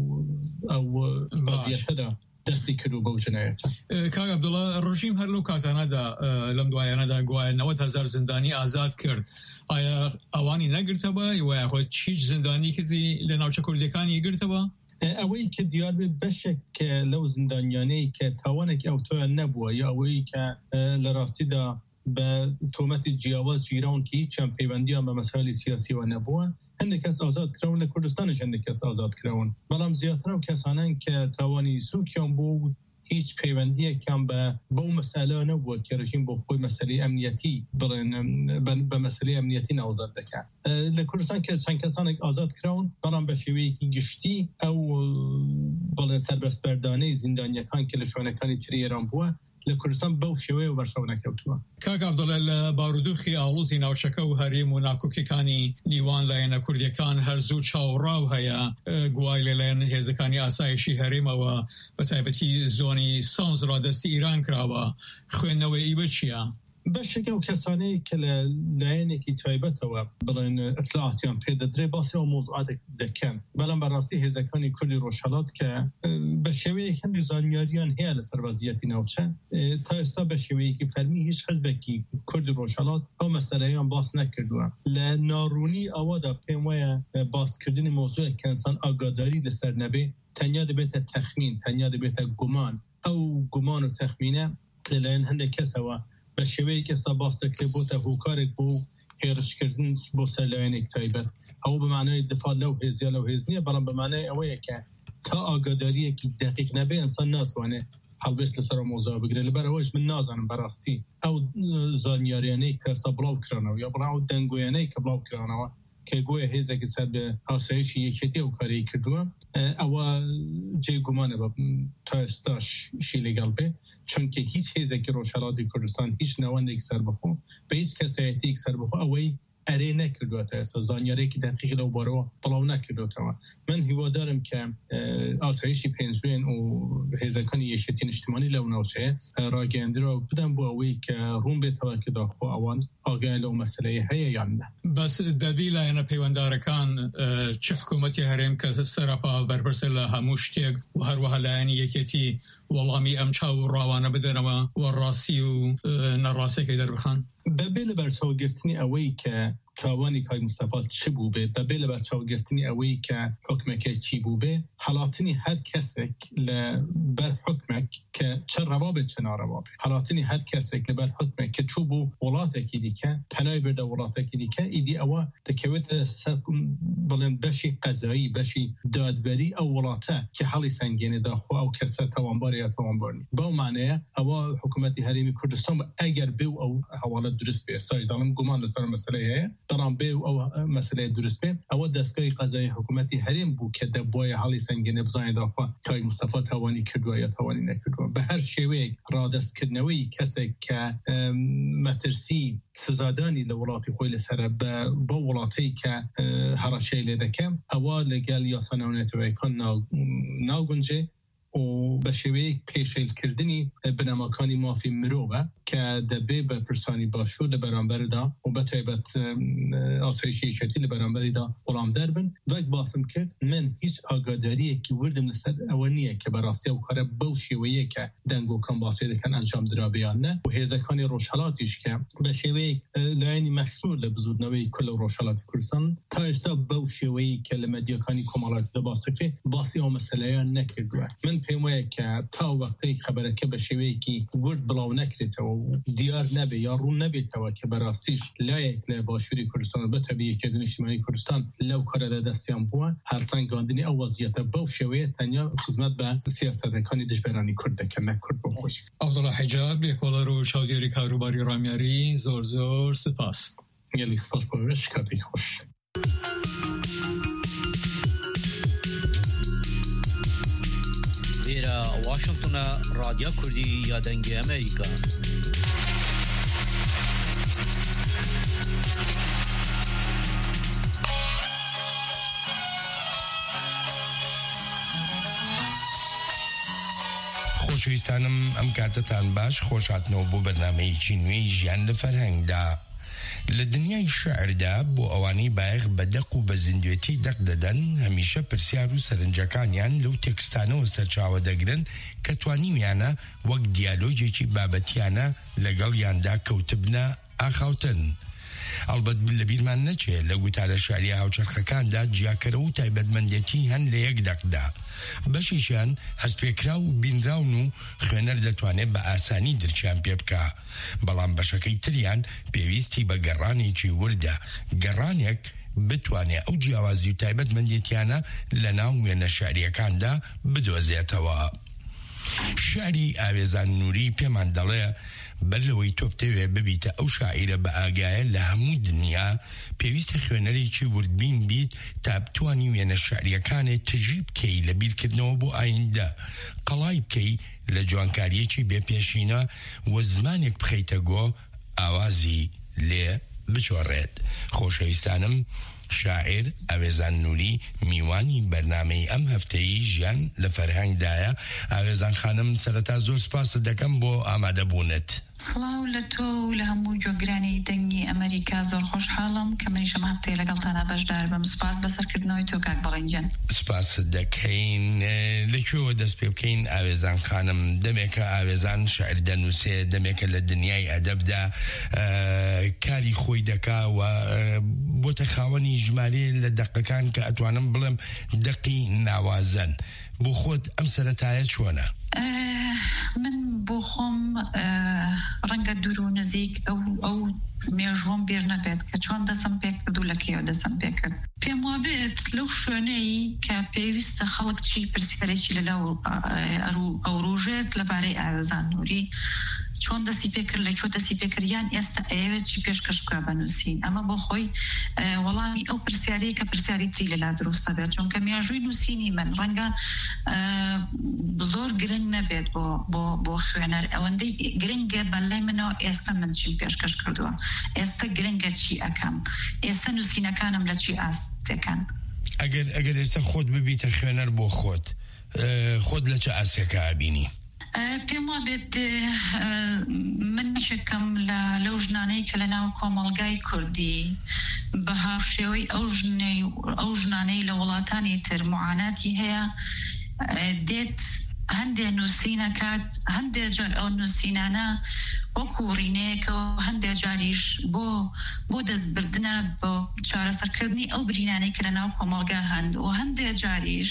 ئەو وەزیەتەدا دەستی کرد و بەو ژنایەتە. کاک عەبدوڵڵا ڕژیم هەر لەو کاتانەدا لەم دوایانەدا گوایە 90,000 زیندانی ئازاد کرد. ئایا ئەوانی نەگرتەوە وایە خۆ هیچ زیندانی کردی لە ناوچە کوردەکانی گرتەوە؟ ئەوەی کە دیار بێ بەشێک لەو زیندانیانەی کە تاوانێکی ئەوتۆیان نەبووە یا ئەوەی کە لە ڕاستیدا بە تۆمەتی جیاواز گیراون کە هیچیان پەیوەندیان بە مەسائلی سیاسیەوە نەبووە هەندێک کەس ئازاد کراون لە کوردستانش هەندێک کەس ئازاد کراون. بەڵام زیاتر ئەو کەسانن کە تاوانی سووکیان بۆ هیچ پەیوەندیەکان بەو مەسەلە نەبووە کە ڕژیم بۆ خۆی مەسەلەی ئەمنیەتی بڵێن بە مەسەلەی ئەمنیەتی ناوزاد دەکات. لە کوردستان کە چەند کەسانێک ئازاد کراون بەڵام بە شێوەیەکی گشتی ئەو بڵێن سەربەستبەردانەی زیندانیەکان کە لە شوێنەکانی تری ئێران بووە لە کوردستان بەو شێوەیە بەرچاو نەکەوتووە. کاک عەبدوڵڵا لە بارودۆخی ئاڵوزی ناوچەکە و هەرێم و ناکۆکیەکانی نیوان لایەنە کوردیەکان هەرزوو چاوەڕاو هەیە گوای لەلایەن هێزەکانی ئاسایشی هەرێمەوە بە تایبەتی زۆنی سانز ڕادەستی ئیران کراوە. خوێندنەوەی ئیبە چییە؟ بەشێک ئەو کەسانەیە کە لە لایەنێکی تایبەتەوە بڵێن ئەتلاعاتیان پێدەدرێ باسی ئەو مۆزوعات دەکەن. بەڵام بەڕاستی هێزەکانی کوردی ڕۆژهەڵات کە بە شێوەیەک هەندی زانیاریان هەیە لە سەربازیەتی ناوچە تا ئێستا بە شێوەیەکی فەرمی هیچ حزبێکی کوردی ڕۆژهەڵات ئەو مەسەلەیان باس نەکردووە. لە ناڕوونی ئەوەدا پێم وایە باسکردنی مۆزوعێک کە ئینسان ئاگاداری لەسەر نەبێ تەنیا دەبێتە تەخمین، تەنیا دەبێتە گومان. ئەو گومان و تەخمینە لەلایەن هەندێک کەسەوە بە شێوەیەک ئێستا باس دەکرێت بۆتە هۆکارێک بۆ هێرشکردن بۆ سەرلایەنێک تایبەت. ئەو بەمانای دفاع لەو هێزیە لەو هێز نییە، بەڵام بەمانای ئەوەیە کە تا ئاگاداریەکی دقیق نەبێ ئینسان ناتوانێت هەڵبێت لەسەر مۆزوع بگرێت. لەبەرەوەش من نازانم بەڕاستی ئەو زانیاریانەی کە ئێستا بڵاو کراونەوە یا بڵاو دەنگۆیانەی کە بڵاو کراونەوە کە گویا هێزێکی سەر بە ئاسایشی یەکێتی ئەو کاری کردووە ئەوە جێگومانە بە تا ئێستاش شی لەگەڵ بێ، چونکە هیچ هێزێکی ڕۆژهەڵاتی کوردستان هیچ نەوەندێک سەربەخۆ بە هیچ کەسایەتێک سەربەخۆ ئەوەی ئەرێ نەکردوێتە ئێستا زانیارێکی دقیق لەو بارەوە بڵاو نەکردوێتەوە. من هیوادارم کە ئاسایشی پێنجوێن و هێزەکانی یەکێتی نیشتیمانی لەو ناوچەیە ڕاگەیاندرەوە بدەن بۆ ئەوەی کە ڕوون بێتەوە کە داخۆ ئەوان ئاگایان لەو مەسەلەیە هەیە یان نە. بەس دەبی لایەنە پەیوەنددارەکان چ حکوومەتی هەرێم کە سەرپا بەرپرسە لە هەموو شتێک و هەروەها لایەنی یەکێتی وەڵامی ئەم چاو و ڕاوانە بدەنەوە و ڕاستی و نەڕاستێکی دەربخان بەبێ لە بەرچاوگرتنی ئەوەی کە کاوانی کاک مستەفا چ بوو بێ بەبێ لە بەرچاوگرتنی ئەوەی کە حکمەکە چی بوو بێ هەڵاتنی هەر کەسێک لە بەر حکمێک کە چە ڕەوابێت چە ناڕەوابێ هەڵاتنی هەر کەسێک لە بەر حکمێک کە چوو بوو وڵاتێکی دیکە پەنای بردە وڵاتێکی دیکە ئیدی ئەوە دەکەوێتە سەر بڵێن بەشی قەزایی بەشی دادبەری ئەو وڵاتە کە هەڵی سەنگێنێدا خۆ ئەو کەسە تاوانبارە یا تاوانبارنی بەو مانەیە ئەوە حکوومەتی هەرێمی کوردستان ئەگەر بێ و ئەو هەواڵە درست بێ ئێستاش دەڵم گومان لەسەر مەسەلەی هەیە دەڵام بێ و ئەو مەسەلەی دروست بێ ئەوە دەستگای قەزایی حکوومەتی هەرێم بوو کە دەبوایە هەڵی سەنگێنێ بزانێتەوە کاک مستەفا تاوانی کردووە یا تاوانی نەکردووە بە هەر شێوەیەک ڕادەستکردنەوەی کەسێک کە مەترسی سزادانی لە وڵاتی خۆی لەسرە بە وڵاتەی کە هەڕەشەی لێ دەکەم ئەوە لەگەڵ یاسانەوەنێتەوەیەکان ناوگونجێ و بە شێوەیەک پێشێلکردنی بنەماکانی مافی مرۆڤە کە دەبێ بە پرسانی باشوور لە بەرامبەردا و بە تایبەت ئاسایشی یەکێتی لە بەرامبەریدا وەڵامدار بن. وەک باسم کرد من هیچ ئاگاداریەکی وردم لەسەر ئەوە نییە کە بەڕاستی ئەو کارە بەو شێوەیە کە دەنگۆکان باسی دەکەن ئەنجام درابیان نە و هێزەکانی ڕۆژهەڵاتیش کە بە شێوەیەک لایەنی مەشهور لە بزودنەوەی کل ڕۆژهەڵاتی کوردستان تا ئێستا بەو شێوەیە کە لە مەدیەکانی کۆمەڵایەتیدا باسەکرێ باسی ئەو مەسەلەیان نەکردووە. من پێم وایە کە تا وەختەی خەبەرەکە بە شێوەیەکی ورد بڵاو نەکرێتەوە و دیار نەبێ یا ڕوون نەبێتەوە کە بەڕاستیش لایەک لە باشووری کوردستان بەتەبیە یەکێتی نیشتیمانی کوردستان لەو کارەدا دەستیان بووە هەرچەنگاندنی ئەو وەزیەتە بەو شێوەیە تەنیا خزمەت بە سیاسەتەکانی دژبەرانی کورد دەکەن نەکورد بۆ خۆش. عەبدوڵڵا حیجاب لێکۆڵەر و چاودێری کاروباری ڕامیاری زۆر سپاس. گەلی سپاس بۆ کاتێک خۆش. ویرا واشنطن رادیو کردی یا دنگ امریکا. خۆشەویستانم ئەم کاتتان باش خۆشهاتنەوە بۆ بەرنامەیەکی نوێی ژیان لە فەرهەنگدا. لە دنیای شەعردا بۆ ئەوانەی بایەخ بە دەق و بە زیندوێتی دەق دەدەن هەمیشە پرسیار و سەرنجەکانیان لەو تێکستانەوە سەرچاوە دەگرن کە توانیویانە وەک دیالۆجێکی بابەتیانە لەگەڵ یاندا کەوتبنە ئاخاوتن. ئەلبەت لە بیرمان نەچێ لە گوتارە شعری هاوچەرخەکاندا جیاکەرە و تایبەتمەندێتی هەن لە یەک دەقدا. بەشیشیان هەستپێکرا و بینراون و خوێنەر دەتوانێت بە ئاسانی درچیان پێ بکە. بەڵام بەشەکەی تریان پێویستی بە گەڕانێکی وردە، گەڕانێک بتوانێت ئەو جیاوازی و تایبەتمەندێتیانە لە ناو وێنە شعریەکاندا بدۆزێتەوە. شعری ئاوێزان نووری پێمان دەڵێ بەر لەوەی تۆ بتەوێ ببیتە ئەو شاعیرە بە ئاگایە لە هەموو دنیا پێویستە خوێنەرێکی وردبین بیت تا بتوانی وێنە شعریەکانێت تژی بکەی لە بیرکردنەوە بۆ ئایندە، قەڵای بکەی لە جوانکاریەکی بێپێشینە و زمانێک بخەیتە گۆ ئاوازی لێ بچۆڕێت. خۆشەویستانم شاعر ئاوێزان نووری میوانی بەرنامەی ئەم هەفتەیی ژیان لە فەرهەنگدایە. ئاوێزان خانم سەرەتا زۆر سپاست دەکەم بۆ ئامادەبوونت. سڵاو لە تۆ و لە هەموو جۆگرانی دەنگی ئەمریکا زۆر خۆشحاڵم کە منیشەم هەفتەیە لەگەڵتانە بەشدار بم. سپاس بەسەرکردنەوەی تۆ کاک بەڵێنجان. سپاس دەکەین. لەکوێوە دەست پێ بکەین ئاوێزان خانم؟ دەمێکە ئاوێزان شاعر دەنووسێ، دەمێکە لە دنیای ئەدەبدا کاری خۆی دەکا و بۆتە خاوەنی ژمارە لە دەقەکان کە ئەتوانم بڵێم دەقی ناوازەن. بۆ خۆت ئەم سەرەتایە چۆنە؟ من بۆ خۆم ڕەنگە دوور و نزیک ئەو مێژوۆم بێر نەبێت کە چۆن دەسم پێ کرد و لەکەوە دەسم پێ کرد. پێم وابێت لەو شوێنەی کە پێویستە خەڵک چی پرسیارێکی لەلاو ئەو ڕۆژێت لەبارەی ئاوێزان نووری چۆن دەسی پێکرد لە چۆ دەسی پێکردیان ئێستا ئەوێت چی پێشکەش بکە بە نووسین ئەمە بۆ خۆی وەڵامی ئەو پرسیارەیە کە پرسیاری تری لەلا دروستە بێت چونکە مێژووی نووسینی من ڕەنگە زۆر گرنگ نەبێت بۆ خوێنەر ئەوەندەی گرنگە بەلای منەوە ئێستا من چیم پێشکەش کردووە ئێستا گرنگە چی ئەەکەم ئێستا نووسینەکانم لە چی ئاستەکەن ئەگەر ئێستا خۆت ببیتە خوێنەر بۆ خۆت لە چه ئاسێکە ئابینی پێم وابێت من شەکەم لەو ژنانەی کە لە ناو کۆمەڵگای کوردی بە هاوشێوەی ئەو ژنانەی لە وڵاتانی تر معاناتی هەیە دێت هەندێک نووسینەکات هەندێک جار ئەو نووسینانە وەکو ڕینەیەکەوە هەندێک جاریش بۆ دەستبردنە بۆ چارەسەرکردنی ئەو برینانەی کە لە ناو کۆمەڵگا هەند و هەندێک جاریش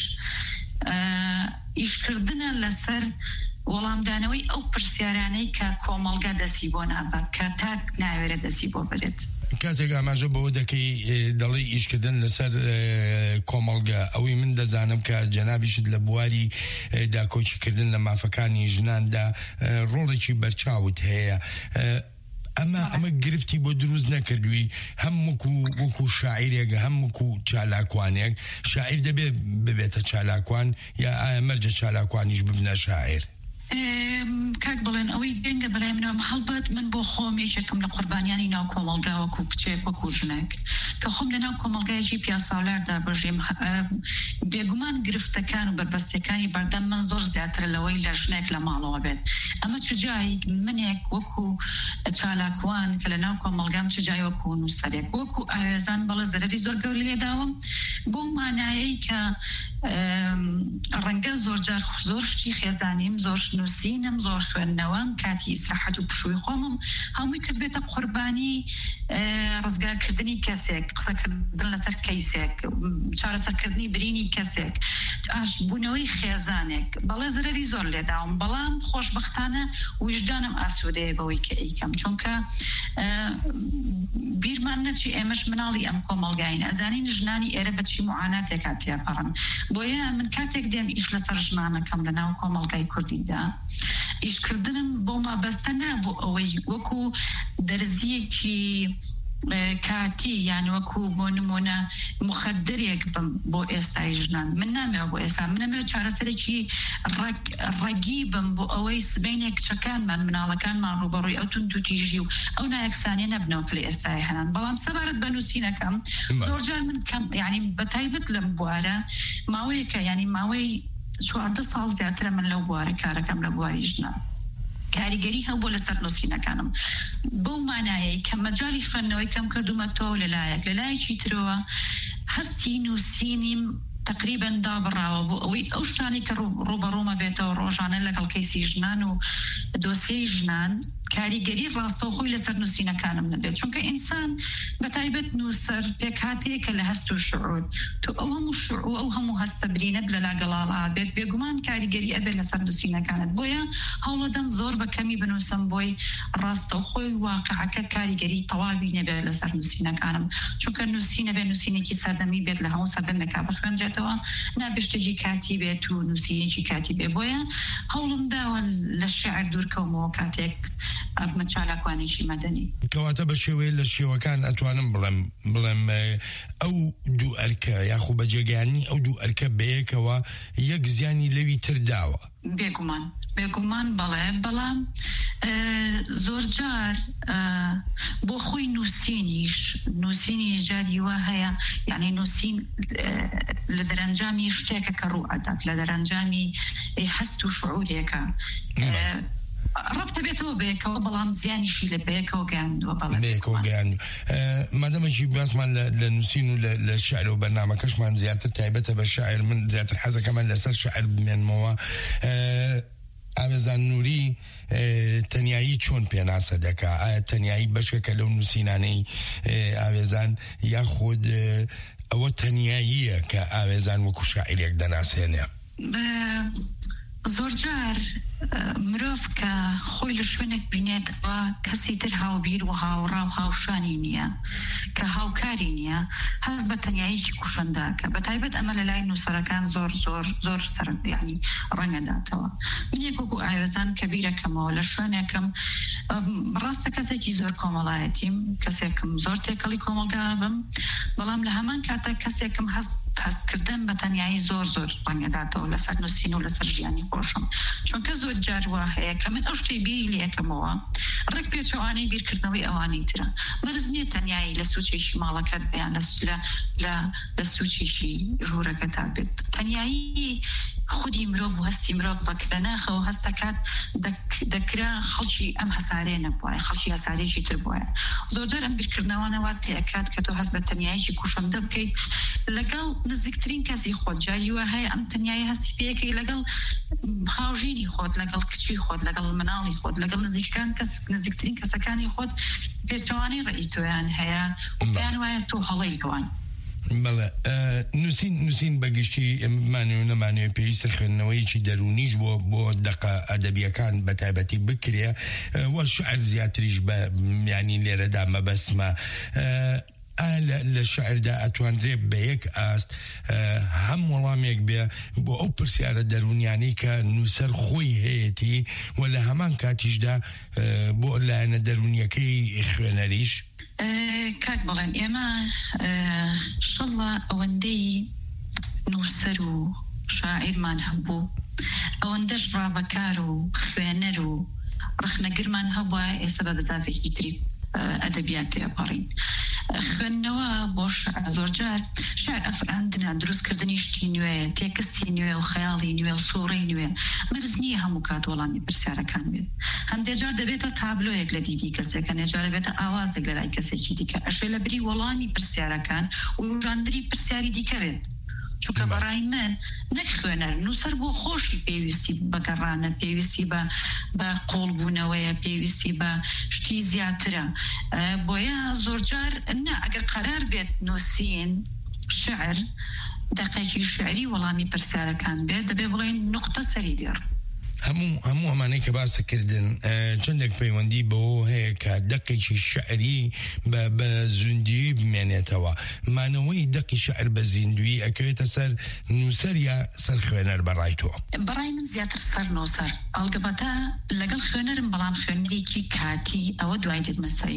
ئیشکردنە لەسەر وەڵامدانەوەی ئەو پرسیارانەی کە کۆمەڵگا دەسی بۆ نابە کە تاک ناوێرە دەسی بۆ بێت کاتێک ئاماژە بەوە دەکەی دەڵی ئیشکردن لەسەر کۆمەڵگا ئەوەی من دەزانم کە جەنابیشت لە بواری داکۆچیکردن لە مافەکانی ژناندا ڕۆڵێکی بەرچاوت هەیە ئەمە گرفتی بۆ دروست نەکردووی هەم وەکو شاعیرێک هەم وەکو چالاکوانێک شاعیر دەبێت ببێتە چالاکوان یا ئایا مەرجە چالاکوانیش ببنە شاعیر کاک بڵێن ئەوەی گەنگە بەلای منەوەم هەڵبەت من بۆ خۆمیشەکەم لە قوربانیانی ناو کۆمەڵگا وەکو کچێک وەکو ژنێک کە خۆم لە ناو کۆمەڵگایەکی پیاساولاردا بژیم بێگومان گرفتەکان و بربەستەکانی بەردەم من زۆر زیاتر لەوەی لە ژنێک لە ماڵەوە بێت ئەمە چ جایی منێک وەکو چالاکوان کە لە ناو کۆمەڵگام چ جای وەکو نووسەرێک وەکو ئاوێزان بەڵێ زەرەری زۆر گەوری لێداوم بۆ مانایەی کە ڕەنگە زۆر شتی خێزانیم زۆر نووسینم زۆر خوێندنەوەم کاتی ئیسراحەت و پشووی خۆمم هەمووی کرد بێتە قوربانی ڕزگارکردنی کەسێک قسەکردن لەسەر کەیسێک چارەسەرکردنی برینی کەسێک ئاشبوونەوەی خێزانێک بەڵێ زەرەری زۆر لێداوم بەڵام خۆشبەختانە وجدانم ئاسوودەیە بەوەی کە ئەیکەم چونکە بیرمان نەچی ئێمەش مناڵی ئەم کۆمەڵگاین ئەزانین ژنانی ئێرە بەچی معاناتێک هاتیاپەڕن بۆیە من کاتێک دێم ئیش لەسەر ژنانەکەم لە ناو کۆمەڵگای کوردیدا ئیشکردنم بۆ مابەستە نابوو ئەوەی وەکو دەرزیەکی کاتی یان وەکو بۆ نمونە مخدرێک بم بۆ ئێستای ژنان من نامەوە بۆ ئێستا منەمەوە چارەسەرێکی ڕەگی بم بۆ ئەوەی سبەینێک کچەکانمان مناڵەکانمان ڕوبەڕووی ئەو تون توتیژی و ئەو نایەکسانیە نەبنەوە کە لە ئێستای هەنان بەڵام سەبارەت بە نووسینەکەم زۆرجار من کەم یعنی بەتایبەت لەم بوارە ماوەیەکە ینی ماوەی 14 ساڵ زیاترە من لەو بوارە کارەکەم لە بواری ژنان کاریگەری هەبوو لەسەر نووسینەکانم بۆ مانایەی کە مەجای خوێندنەوەی کەم کردومەتەوە لەلایەکی ترەوە هەستی نووسینیم تقریبا دابڕاوە بۆ ئەوەی ئەو شتانی کە ڕوبەڕوومە بێتەوە ڕۆژانە لەگەڵ کەیسی ژنان و دۆسیەی ژنان کاریگەری ڕاستەوخۆی لەسەر نووسینەکانم نەبێت چونکە ئینسان بەتایبەت نووسەر پێکهاتەیەکە لە هەست و شعور تو ئەو هەموو شعور ئەو هەموو هەستە برینەت لە لاگەڵاڵا بێت بێگومان کاریگەری ئەبێت لەسەر نووسینەکانت بۆیە هەوڵەدەم زۆر بە کەمی بنووسم بۆی ڕاستەوخۆی واقعەکە کاریگەری تەواوی نەبێت لەسەر نووسینەکانم چونکە نووسینە بێت نووسینێکی سەردەمی بێت لە هەموو سەردەمێکا بخوێنرێتەوە نابێشتێکی کاتی بێت و نووسینێکی کاتی بێ بۆیە هەوڵم داوە لە شێعر دوورکەومەوە کاتێک ئەبمە چالاکوانێکی مەدەنی کەواتە بە شێوەیە لە شێوەکان ئەتوانم بڵێم ئەو دوو ئەرکە یاخۆ بە جێگەیانی ئەو دوو ئەرکە بەیەکەوە یەک زیانی لەوی تر داوە بێگومان بەڵێ بەڵام زۆر جار بۆ خۆی نووسینی جاری وا هەیە یعنی نووسین لە دەرەنجامی شتێکە کە ڕوو ئەدات لە دەرەنجامی هەست و شعورێکە ڕبتە بێتەوە بەیەکەوە بەڵام زیانیشی لە بەیەکەوە گەیاندووە بەڵێکەوە گەیاندوو مادەمەژی باسمان لە نووسین و لە شعر و بەرنامەکەشمان زیاتر تایبەتە بە شاعر من زیاتر حەزەکەمان لەسەر شاعر بمێنمەوە ئاوێزان نووری تەنیایی چۆن پێناسە دەکا ئایا تەنیایی بەشێکە لەو نووسینانەی ئاوێزان یاخۆد ئەوە تەنیاییە کە ئاوێزان وەکو شاعرێک دەناسێنێ زۆرجار مرۆڤ کە خۆی لە شوێنێک بینێتەوە کەسی تر هاوبیر و هاوڕا و هاوشانی نییە کە هاوکاری نییە هەز بە تەنیاییکی کوشنداکە بە تایبەت ئەمە لە لای نووسەرەکان زۆر سەر ینی ڕەنگەداتەوە منێک وەکو ئاوێزان کە بیرەکەمەوە لە شوێنێکم ڕاستە کەسێکی زۆر کۆمەڵایەتیم کەسێکم زۆر تێکەڵی کۆمەلگا بم بەڵام لە هەمان کاتە کەسێکم هەستکردن بە تەنیایی زۆر ڕەنگەداتەوە لەسەر نووسین و لەسەر ژیانی خۆشم چونکە زۆر جاروا هەیە کە من ئەو شتەی بیری لێکەمەوە ڕێک پێچەوانەی بیرکردنەوەی ئەوانەی ترە مەرز نییە تەنیایی لە سوچێکی ماڵەکەت بەیان لە سوچێکی ژوورەکە تا بێت تەنیایی خودی مرۆڤ و هەستی مرۆڤ بەکرە ناخەوە هەستەکات دەکرا خەڵکی ئەم هەسارێ نەبووە خەڵکی هەسارێکی تر بووە زۆرجار ئەم بیرکردنەوەنەوە تێکات کە تۆ هەست بە تەنیاییکی کوشەندە بکەیت لەگەڵ نزیکترین کەسی خۆت جاریوە هەیە ئەم تەنیایی هەستی پێەکەی لەگەڵ هاوژینی خۆت لەگەڵ کچی خۆت لەگەڵ مناڵی خۆت لەگەڵ نزیکترین کەسەکانی خۆت پێچەوانەی ڕێی تۆیان هەیە و پێیان وایە تۆ هەڵەی لەوان بەڵێ نووسین بەگشتی ئەمانێ نەمانوێ پێویستە خوێندنەوەیکی دەرونیش بۆ دقە ئەدەبیەکان بە تایبەتی بکرێ وە شعر زیاتریش بە ینی لێرەدا مەبەستمە لە شعردا ئەتوانرێ بە یەک ئاست هەم وەڵامێک بێ بۆ ئەو پرسیارە دەرونیانی کە نووسەر خۆی هەیەی و لە هەمان کاتیشدا بۆ لایەنە دەرونیەکەی خوێنەریش کاک بەڵێن ئێمە شەڵە ئەوەندەی نووسەر و شاعیرمان هەبوو ئەوەندەش ڕاوەکار و خوێنەر و ڕخنەگرمان هەبووە ئێستا بە بزافێکی تری ئەدەبیات تێپەڕین خوێندنەوە بۆ زۆرجار شعر ئەفراندنە دروستکردنی شتی نوێیە تێکستی نوێ و خەیاڵی نوێ و سۆڕەی نوێ مەرز نییە هەموو کات وەڵامی پرسیارەکان بێت هەندێک جار دەبێتە تابلۆیەک لە دیدی کەسێک هەندێک بێتە ئاوازێک لە لای کەسێکی دیکە ئەشێ لە بری وەڵامی پرسیارەکان و ژاندری پرسیاری دیکەوێت چونکە بەڕای من نەک خوێنەر نووسەر بۆ خۆشی پێویستی بەگەڕانە پێویستی بە قۆڵبوونەوەیە پێویستی بە شتی زیاترە بۆیە زۆرجار نه ئەگەر قەرار بێت نووسین شعر دقەیەکی شعری وەڵامی پرسیارەکان بێت دەبێ بڵێن نقطە سەری دێڕ هەموو ئەمانەی کە باسەکردن چندێک پەیوەندی بەوە هەیە کە دەقێکی شعری بە زوندی بمێنێتەوە مانەوەی دەقی شعر بە زیندوی ئەکەوێتە سەر نووسەر یا سەر خوێنەر بەڕای تۆ بەڕای من زیاتر سەر نووسەر ئەڵگەبەتە لەگەڵ خوێنەرم بەڵام خوێنەرێکی کاتی ئەوە دوای دێتمەسەری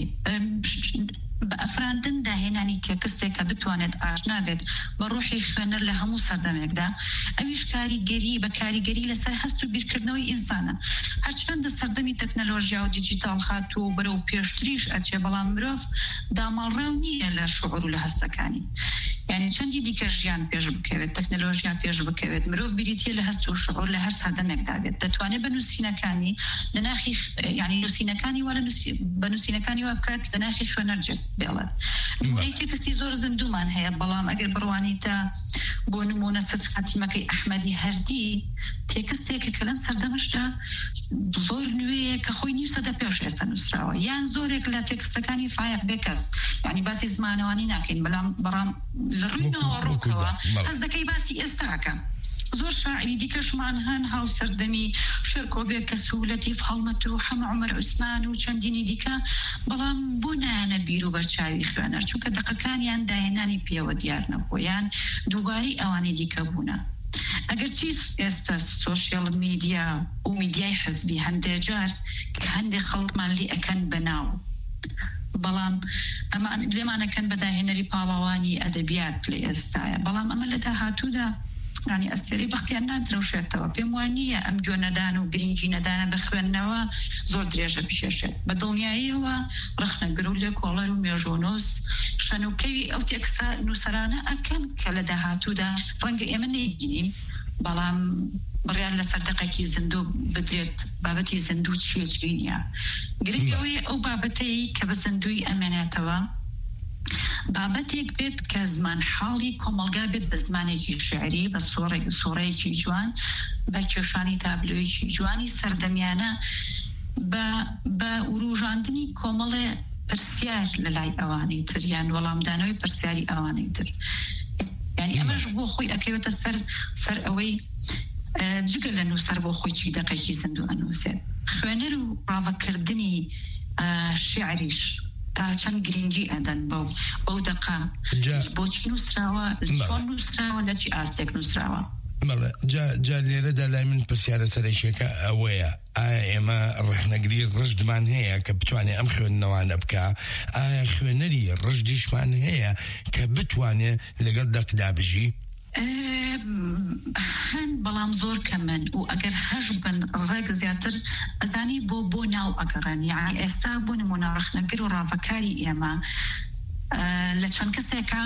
بە ئەفراندن داهێنانی تێکستێکە بتوانێت ئاشنا بێت بە ڕوحی خوێنەر لە هەموو سەردەمێکدا ئەویش کاریگەری بە کاریگەری لەسەر هەست و بیرکردنەوەی ئینسانە هەرچەندە سەردەمی تەکنەلۆژیا و دیجیتال هاتووە بەرەو پێشتریش ئەچێ بەڵام مرۆڤ داماڵڕێو نییە لە شعور و لە هەستەکانی یعنی چەندی دیکە ژیان پێش بکەوێت تەکنەلۆژیا پێش بکەوێت مرۆڤ بیریتیە لە هەست و شعور لە هەر سەردەمێکدا بێت دەتوانێت بە نووسینەکانی لە ناخی یعنی نووسینەکانی وە بە نووسینەکانی وە بکات لە ناخی خوێنەر بێڵێت نمونەی تێکستی زۆر زندومان هەیە بەڵام ئەگەر بڕوانیتە بۆ نمونە سەد فاتیمەکەی ئەحمەدی هەردی تێکستێکە کە لەم سەردەمەشدا زۆر نوێیە کە خۆی نیو سەدە پێش ئێستا نووسراوە یان زۆرێک لە تێکستەکانی فایق بێکەس یعنی باسی زمانەوانی ناکەین بەڵام لە ڕووی ناوەڕۆکەوە هەست دەکەی باسی ئێستاکە زۆر شاعری دیکەشمان هەن هاو سەردەمی شێرکۆبێک کە سوولەتیف هەڵمەت و حەمە عومەر عوسمان و چەندینی دیکە بەڵام بۆ نایانە بیر و بەرچاوی خوێنەر چونکە دەقەکانیان داهێنانی پێوە دیار نەبوویان دووباری ئەوانی دیکە بوونە ئەگەر چی ئێستا سۆشیال میدیا و میدیای حزبی هەندێک جار کە هەندێک خەڵکمان لێ ئەکەن بەناو بەڵام ئەمان لێمانەکەن بەداهێنەری پاڵەوانی ئەدەبیات لە ئێستاە بەڵام ئەمە لە داهاتوودا ینی ئەستێری بەختیان نادرەوشێتەوە پێم وانە ئەم جۆ نەدان و گرنگی نەدانە بخوێندنەوە زۆر درێژە پیشێشێت بە دڵنیاییەوە ڕخنەگر و لێ کۆڵەر و مێژۆنۆس شەنوکەوی ئەو تێکسە نووسەرانە ئەکەن کە لە داهاتوودا ڕەنگە ئێمە نەیبینین بەڵام بڕیان لەسەر دەقێکی زیندوو بدرێت بابەتی زیندوو چیە نییە گرنگەوەی ئەو بابەتەی کە بە زیندوی ئەمێنێتەوە بابەتێک بێت کە زمان حاڵی کۆمەلگا بێت بە زمانێکی شعری بە سۆڕەیەکی جوان بە کێشانی تابلۆیەکی جوانی سەردەمیانە بە وروژاندنی کۆمەڵێ پرسیار لە لای ئەوانەی تر یان وەڵامدانەوەی پرسیاری ئەوانەی تر یعنی ئەمەش بۆ خۆی ئەکەوێتە سەر ئەوەی جگە لە نووسەر بۆ خۆی چی دقێکی زیندوو ئەنووسێت خوێنەر و ڕاوەکردنی شیعریش تا چەند گرنگی ئەدەن بەو دقا بۆچی نووسراوە چۆن نووسراوە لە چی ئاستێک نووسراوە جا لێرەدا لای من پرسیارە سەرێکێکە ئەوەیە ئایا ئێمە ڕخنەگری ڕژدمان هەیە کە بتوانێت ئەم خوێندنەوانە بکە ئایا خوێنەری ڕژدیشمان هەیە کە بتوانێت لەگەڵ دەقدا بژی هەن بەڵام زۆر کەمن و ئەگەر هەش بن ڕێک زیاتر ئەزانی بۆ ناو ئەگەڕن یعنی ئێستا بۆ نمونە ڕخنەگر و ڕاوەکاری ئێمە لە چەند کەسێکە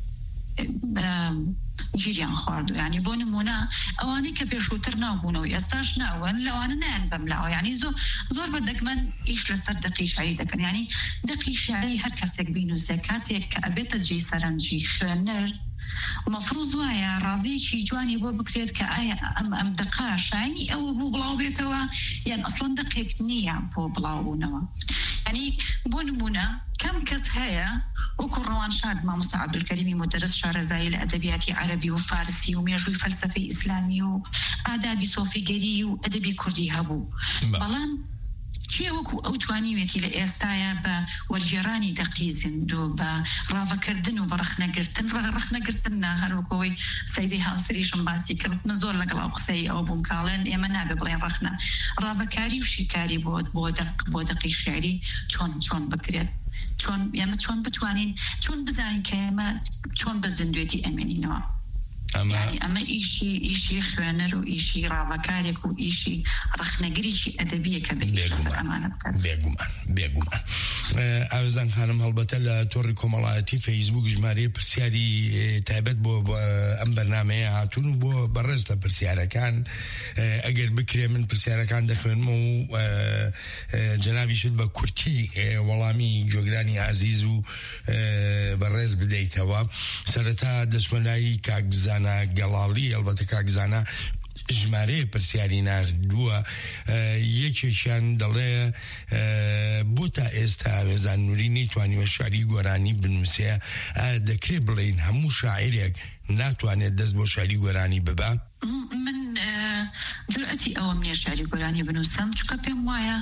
گیریان خواردو یعنی بۆ نمونە ئەوانەی کە پێشووتر نابوونەوە ئێستاش ناون لەوانە نیان بەملاوە یعنی زۆر بە دەگمەن ئیش لەسەر دەقی شعری دەکەن یعنی دەقی شعری هەر کەسێک بینووسێ کاتێک کە ئەبێتە جێی سەرنجی خوێنەر مەفروض وایە ڕاوێکی جوانی بۆ بکرێت کە ئایا ئەم دقا شایانی ئەوە بوو بڵاو بێتەوە یان ئەسڵەن دقێک نییە بۆ بڵاوبوونەوە ینی بۆ نمونە کەم کەس هەیە وەکو ڕەوان شاد مامۆستا عەبدولکەریمی مدەرس شارەزایی لە ئەدەبیاتی عەرەبی و فارسی و مێژووی فەلسەفەی ئیسلامی و ئادابی سۆفیگەری و ئەدەبی کوردی هەبوو بەڵام چی وەکو ئەو توانیوێتی لە ئێستاە بە وەرگێڕانی دەقی زیندوو بە ڕاوەکردن و بە ڕخنەگرتن هەروەکەوەی سەیدی هاوسریشم باسی کردن زۆر لەگەڵ ئەو قسەی ئەو بووم کاڵێن ئێمە نابێ بڵێن ڕخنە ڕاوەکاری و شیکاری بۆ دەقی شعری چۆن بکرێت چۆن بتوانین چۆن بزانین کە ئێمە چۆن بە زیندوێتی ئەمێنینەوە ئەمە ئیشی خوێنەر و ئیشی ڕاوەکارێک و ئیشی ڕخنەگریکی ئەدەبیە کە بەسەر ئەمانە بکات بێگومان ئاوزان خانم هەڵبەتە لە تۆڕی کۆمەڵایەتی فەیسبوک ژمارەی پرسیاری تایبەت بۆ ئەم بەرنامەیە هاتوون و بۆ بەڕێز لە پرسیارەکان ئەگەر بکرێ من پرسیارەکان دەخوێنمە و جەنابیشت بە کورتی وەڵامی جۆگرانی عەزیز و بەڕێز بدەیتەوە سەرەتا دەچمەلای کاکزان گەڵاڵی ئەلبەتە کاکزانە ژمارەیە پرسیاری نردووە یەکێکیان دەڵێ بۆ تا ئێستا ئاوێزان نووری نەیتوانیوە شاری گۆرانی بنووسێ دەکرێت بڵێن هەموو شاعیرێک ناتوانێت دەست بۆ شاری گۆرانی ببە من جورئەتی ئەوەم نییە شاری گۆرانی بنووسم چونکە پێم وایە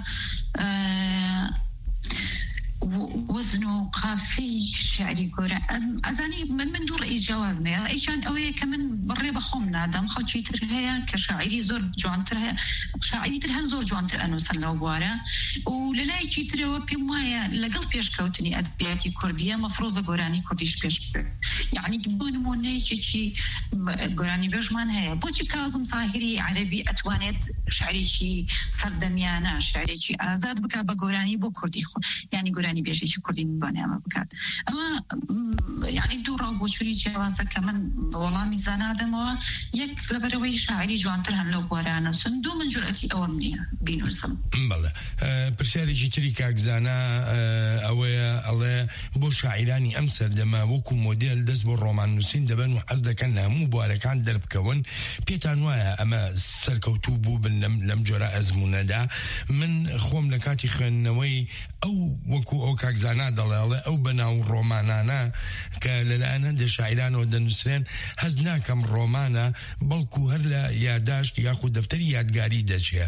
وزن و قافی شعری گۆرە ئەزانی من دوو ڕێی جیاوازمەیە ئەیچان ئەوەیە کە من بڕێ بەخۆم نادەم خەڵکی تر هەیە کە شاعری زۆر جوانتر هەیە شاعری تر هەن زۆر جوانتر ئەنووسن لەو بوارە و لە لایەکی ترەوە پێم وایە لەگەڵ پێشکەوتنی ئەدەبیاتی کوردیە مەفرۆزە گۆرانی کوردیش پێش بێت یعنی بۆ نمونەیەکێکی گۆرانی بێژمان هەیە بۆچی کازم ساهری عەرەبی ئەتوانێت شعرێکی سەردەمیانە شعرێکی ئازاد بکات بە گۆرانی بۆ کوردی خۆ یعنی گۆرانی بێژێکی کوردی بانێ ئەمە بکات ئەمە یعنی دوو ڕاو بۆچووری جیاوازە کە من وەڵامی زانادەمەوە یەک لەبەرەوەی شاعری جوانتر هەن لەو بوارانە سن دوو من جورئەتی ئەوەم نییە بینووسم بەڵێ پرسیارێکی تری کاکزانە ئەوەیە ئەڵێ بۆ شاعیرانی ئەم سەردەما وەکو مۆدێل دەست بۆ ڕۆمان نووسین دەبن و حەز دەکەن لە هەموو بوارەکان دەربکەون پێتان وایە ئەمە سەرکەوتوو بوو بن لەم جۆرە ئەزمونەدا من خۆم لە کاتی خوێندنەوەی ئەو وەکو ئەو کاکزانە دەڵێڵێ ئەو بەناو ڕۆمانانە کە لەلایەن هەندێک شاعیرانەوە دەنووسرێن هەز ناکەم ڕۆمانە بەڵکو هەر لە یادداشت یاخود دەفتەری یادگاری دەچێ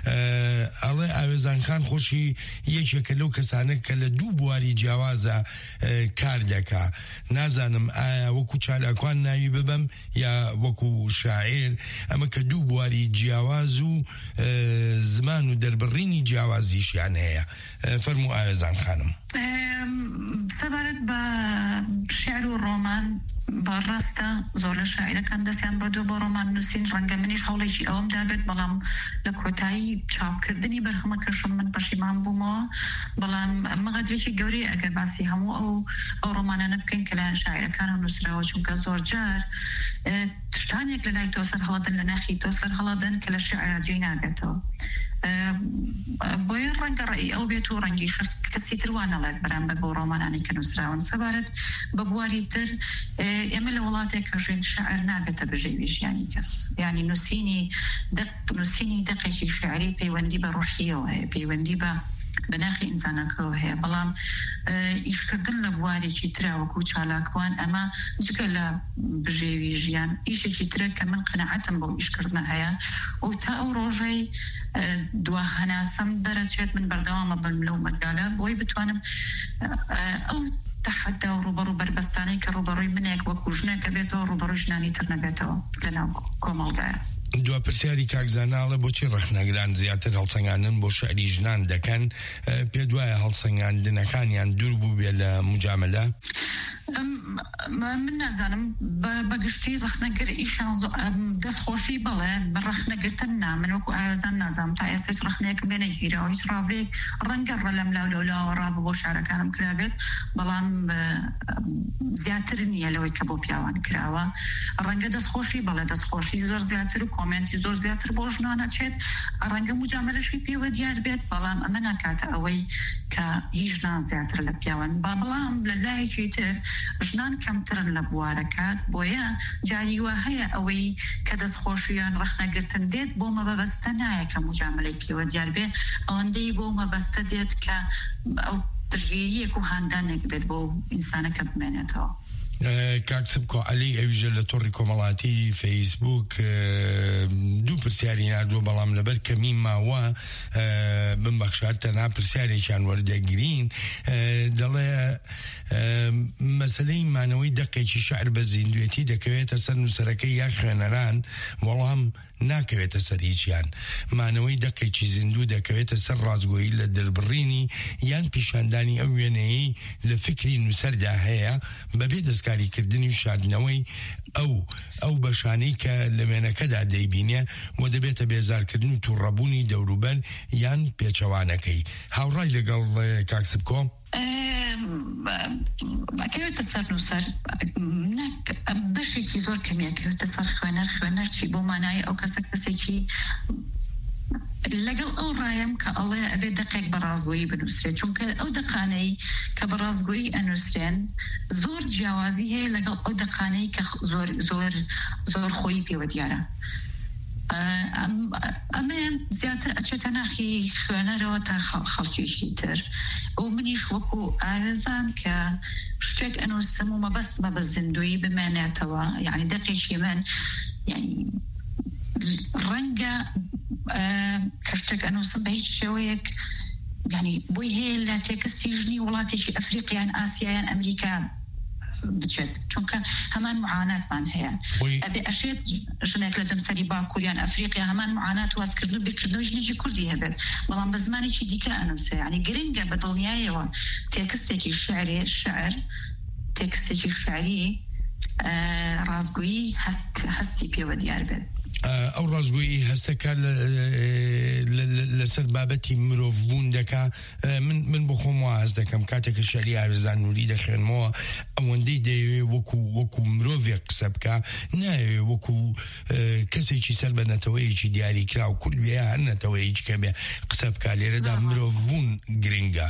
ئەڵێ ئاوێزانخان خۆشی یەکێکە لەو کەسانە کە لە دوو بواری جیاوازە کار دەکا نازانم ئایا وەکو چالاکوان ناوی ببەم یا وەکو شاعیر ئەمە کە دوو بواری جیاواز و زمان و دەربڕینی جیاوازیشیان هەیە فەرموو ئاوێزان خانم سەبارەت بە شعر و ڕۆمان بەڕاستە زۆر لە شاعیرەکان دەستیان بردووە بۆ ڕۆمان نووسین ڕەنگە منیش هەوڵێکی ئەوم دابێت بەڵام لە کۆتایی چاپکردنی بەرهەمەکەشم من پەشیمان بوومەوە بەڵام مەغەدرێکی گەورەی ئەگەر باسی هەموو ئەو ڕۆمانانە بکەین کە لایەن شاعیرەکانە نووسراوە چونکە زۆر جار شتانێک لە لای تۆ سەر هەڵەدەن لە ناخی تۆ سەر هەڵەدەن کە لە شعرا جێی نابێتەوە بۆیە ڕەنگە ڕێی ئەو بێت و ڕەنگی کەسی تروانەڵێت بەرامبەر بۆ ڕۆمانانی کە نووسراون سەبارەت بە بواری تر ئێمە لە وڵاتێک کە ژێن شاعر نابێتە بژێوی ژیانی کەس ینی نووسینی دقێکی شعری پەیوەندی بە ڕوحیەوە هەیە پەیوەندی بە بەناخی ئینسانەکەەوە هەیە بەڵام ئیشکردن لە بوارێکی تراوەکو و چالاکوان ئەمە جگە لە بژێوی ژیان ئیشێکی ترە کە من قەنەعەتم بۆ ئیشکردنە هەیە و تا ئەو ڕۆژەی دوا هەناسەم دەرەچێت من بەردەوامە بم لەو مەجالە بۆی بتوانم ئەو تحدى وروبرو بربستاني كروبروي منك وكوجنك بيتو روبرو جناني ترنبيتو لنا كومالغا دو پرسیاری کاکزاناڵە بۆچی ڕەخنەگران زیاتر هەڵسەنگاندن بۆ شعری ژنان دەکەن پێ دوایە هەڵسەنگاندنەکانیان دوور بوو بێ لە مجاملە؟ من نازانم بەگشتی ڕەخنەگر ئیشان دەستخۆشی بڵێ ڕەخنەگرتن نامن وەکو ئاوێزان نازانم تا ئێستا ڕەخنەیەکم لێ نەگیراوە هیچ ڕاوێک ڕەنگە ڕەلەم لاو ڕاب بۆ شارەکانم کرابێت بەڵام زیاتر نییە لەوەی کە بۆ پیاوان کراوە ڕەنگە دەستخۆشی بڵێ دەستخۆشی زۆر زیاتر و کۆمنتی زۆر زیاتر بۆ ژنانە چێت ڕەنگە مجاملەشی پێوە دیار بێت بەڵام ئەمە ناکاتە ئەوەی کە هیچ ژنان زیاتر لە پیاوان بەڵام لە لایەکی تر ژنان کەمترن لە بوارەکات بۆیە جاریوە هەیە ئەوەی کە دەستخۆشیان ڕەخنەگرتن دێت بۆ مەبەستە نایە کە مجاملێکیوە دیار بێ ئەوەندەی بۆ مەبەستە دێت کە ئەو پشگیریەک و هاندانێک بێت بۆ ئینسانەکە بمێنێتەوە. کاکسب کۆعەلی ئەویژە لە تۆڕی کۆمەڵاتی فەیسبوک دوو پرسیاری نردووە بەڵام لەبەر کەمی ماوە بمبەخشار تەنها پرسیارێکیان وەردەگرین دەڵێ مەسەلەی مانەوەی دەقێکی شعر بە زیندوێتی دەکەوێتە سەر نووسەرەکەی یا خوێنەران وەڵام ناکەوێتە سەر هیچیان مانەوەی دەقێکی زیندوو دەکەوێتە سەر ڕازگۆیی لە دەربڕینی یان پیشاندانی ئەو وێنەیەی لە فکری نووسەردا هەیە بەبێ دەستکاریکردنی و شاردنەوەی ئەو بەشانەی کە لە وێنەکەدا دەیبینێ و دەبێتە بێزارکردن و تووڕەبوونی دەوروبەر یان پێچەوانەکەی هاوڕای لەگەڵ کاکسب کۆ کەوێتە سەر نووسەر بەشێکی زۆر کەمیەکەوێتە سەر خوێنەر چی بۆ مانای ئەو کەسێکی لەگەڵ ئەو ڕایم کە ئەڵێ ئەبێ دقێک بە ڕازگۆیی بنووسرێت چونکە ئەو دقانەی کە بە ڕازگۆیی ئەنووسرێن زۆر جیاوازی هەیە لەگەڵ ئەو دقانەی کە زۆر خۆی پێوە دیارە ئەمەیان زیاتر ئەچێتە ناخی خوێنەرەوە تا خەڵکیشی تر ئەو منیش وەکو ئاوێزان کە شتێک ئەنووسم و مەبەستمە بە زیندویی بمێنێتەوە یعنی دقێکی من یعنی ڕەنگە کە شتێک ئەنووسم بە هیچ شێوەیەک یعنی بۆی هەیە لە تێکستی ژنی وڵاتێکی ئەفریقیان ئاسیایان ئەمریکا بچێت چونکە هەمان معاناتمان هەیە ئەبێ ئەشێت ژنێک لە جەمسەری باکووریان ئەفریقیا هەمان معانات وازکردن و بیرکردن ژنێکی کوردی هەبێت بەڵام بە زمانێکی دیکە ئەنووسێ ینی گرنگە بە دڵنیایەوە تێکستێکی شعر تێکستێکی شعری ڕازگۆیی هەستی پێوە دیار بێت ئەو ڕازگۆیی هەستەکە لەسەر بابەتی مرۆڤبوون دەکا من بۆ خۆم واز دەکەم کاتێکە شەری ئاوێزان نووری دەخێنمەوە ئەوەندەی دەیەوێ وەکو مرۆڤێک قسە بکە ناوێ وەکو کەسێکی سەر بە نەتەوەیەکی دیاریکرا و کورد بێ هەر نەتەوەیەکی کە بێ قسە بکە لێرەدا مرۆڤبوون گرنگە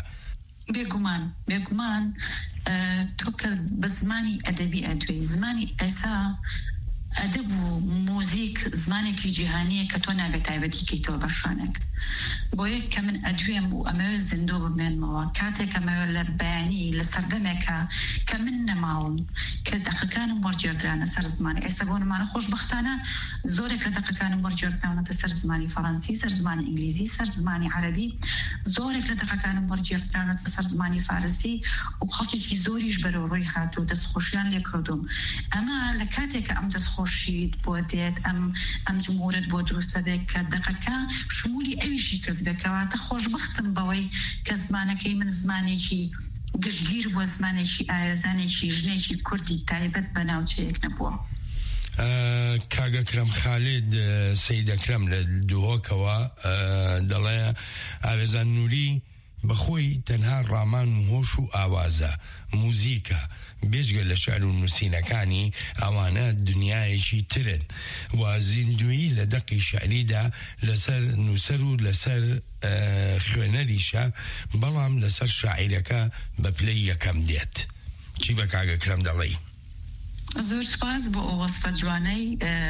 بێگومان تۆ کە بە زمانی ئەدەبی ئەدوێی زمانی ئێستا ئەدەب و مۆزیک زمانێکی جیهانیە کە تۆ نابێت تایبەتی کەیتەوە بە شوێنێک بۆ یەک کە من ئەدوێم و ئەمەوێ زیندۆ بمێنمەوە کاتێک ئەمەوێ لە بەیانی لە سەردەمێکە کە من نەماوم کە دەقەکانم وەرجێردرانە سەر زمانی ئێستا بۆ نمانە خۆشبەختانە زۆرێک لە دەقەکانم وەرجێردراونەتە سەر زمانی فەڕەنسی سەر زمانی ئینگلیزی سەر زمانی عەرەبی زۆرێک لە دەقەکانم وەرجێردراونەتە سەر زمانی فارسی و خەڵکێکی زۆریش بەرەو ڕۆی هاتوو دەستخۆشیان لێ کردوم ئەمە لە کاتێکە ئەم دەستخۆشیت بۆ دێت ئەم جمهورت بۆ دروستە بێت کە دەقەکە شمولی ئەویشی کرد بێکەواتە خۆشبەختم بەوەی کە زمانەکەی من زمانێکی گشتگیر بۆ زمانێکی ئاوێزانێکی ژنێکی کوردی تایبەت بە ناوچەیەک نەبووە. کاگەکرم خالد سەیدەکرم لە دووهۆکەوە دەڵێ ئاوێزان نووری بەخۆی تەنها ڕامان و هۆش و ئاوازە موزیکە بێژگە لە شعر و نووسینەکانی ئەوانە دنیایەکی ترن و زیندویی لە دەقی شعریدا لەسەر نووسەر و لەسەر خوێنەریشە بەڵام لەسەر شاعیرەکە بە پلەی یەکەم دێت چی بە کاگەکرم دەڵێی زۆر سپاس بۆ ئەو وەسفە جوانەی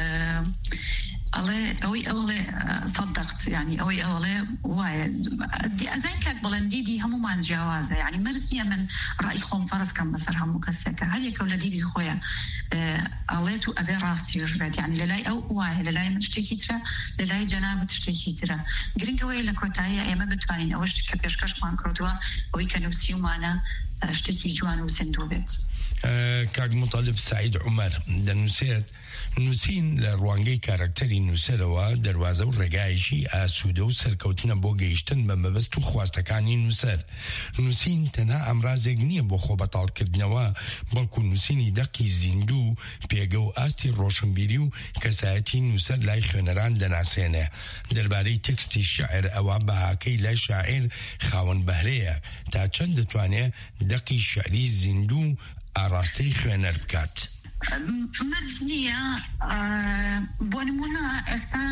ئەوەی صدقت يعني ئەوەی وایە ئەزای کات بەڵندیدی هەمومان جیاوازە يعني مەرج نییە من ڕای خۆم فەرز کەم بەسەر هەموو کەسێکە هەر یەکە لە دیری خۆیە ئەڵێت و ئەبێ ڕاستیش بێت يعني لەلای ئەو وایە لەلای من شتێکی ترە لەلای جەنابەت شتێکی ترە گرنگەوەی لە کۆتاییە ئێمە بتوانین ئەوە شت کە پێشکەشمان کردووە ئەوەی کە نووسیومانە شتێکی جوان و زیندوو بێت کاک مطالب سعید عمر دەنووسێت نووسین لە ڕوانگەی کارکتەری نووسەرەوە دەواازە و ڕێگایشی ئاسوودە و سەرکەوتنە بۆ گەیشتن بە مەبەست و خواستەکانی نووسەر نووسین تەنها ئەمرازێک نییە بۆ خۆ بەتاڵکردنەوە بەڵکو نووسینی دەقی زیندوو پێگە و ئاستی ڕۆشنبیری و کەسایەتی نووسەر لای خوێنەران دەناسێنێ دەربارەی تێکستی شاعر ئەوە بەهاکەی لای شاعر خاوەن بەهرەیە تا چەند دەتوانێت دەقی شعری زیندوو ئاڕاستەی خوێنەر بکات مەرج نییە بۆ نمونە ئێستا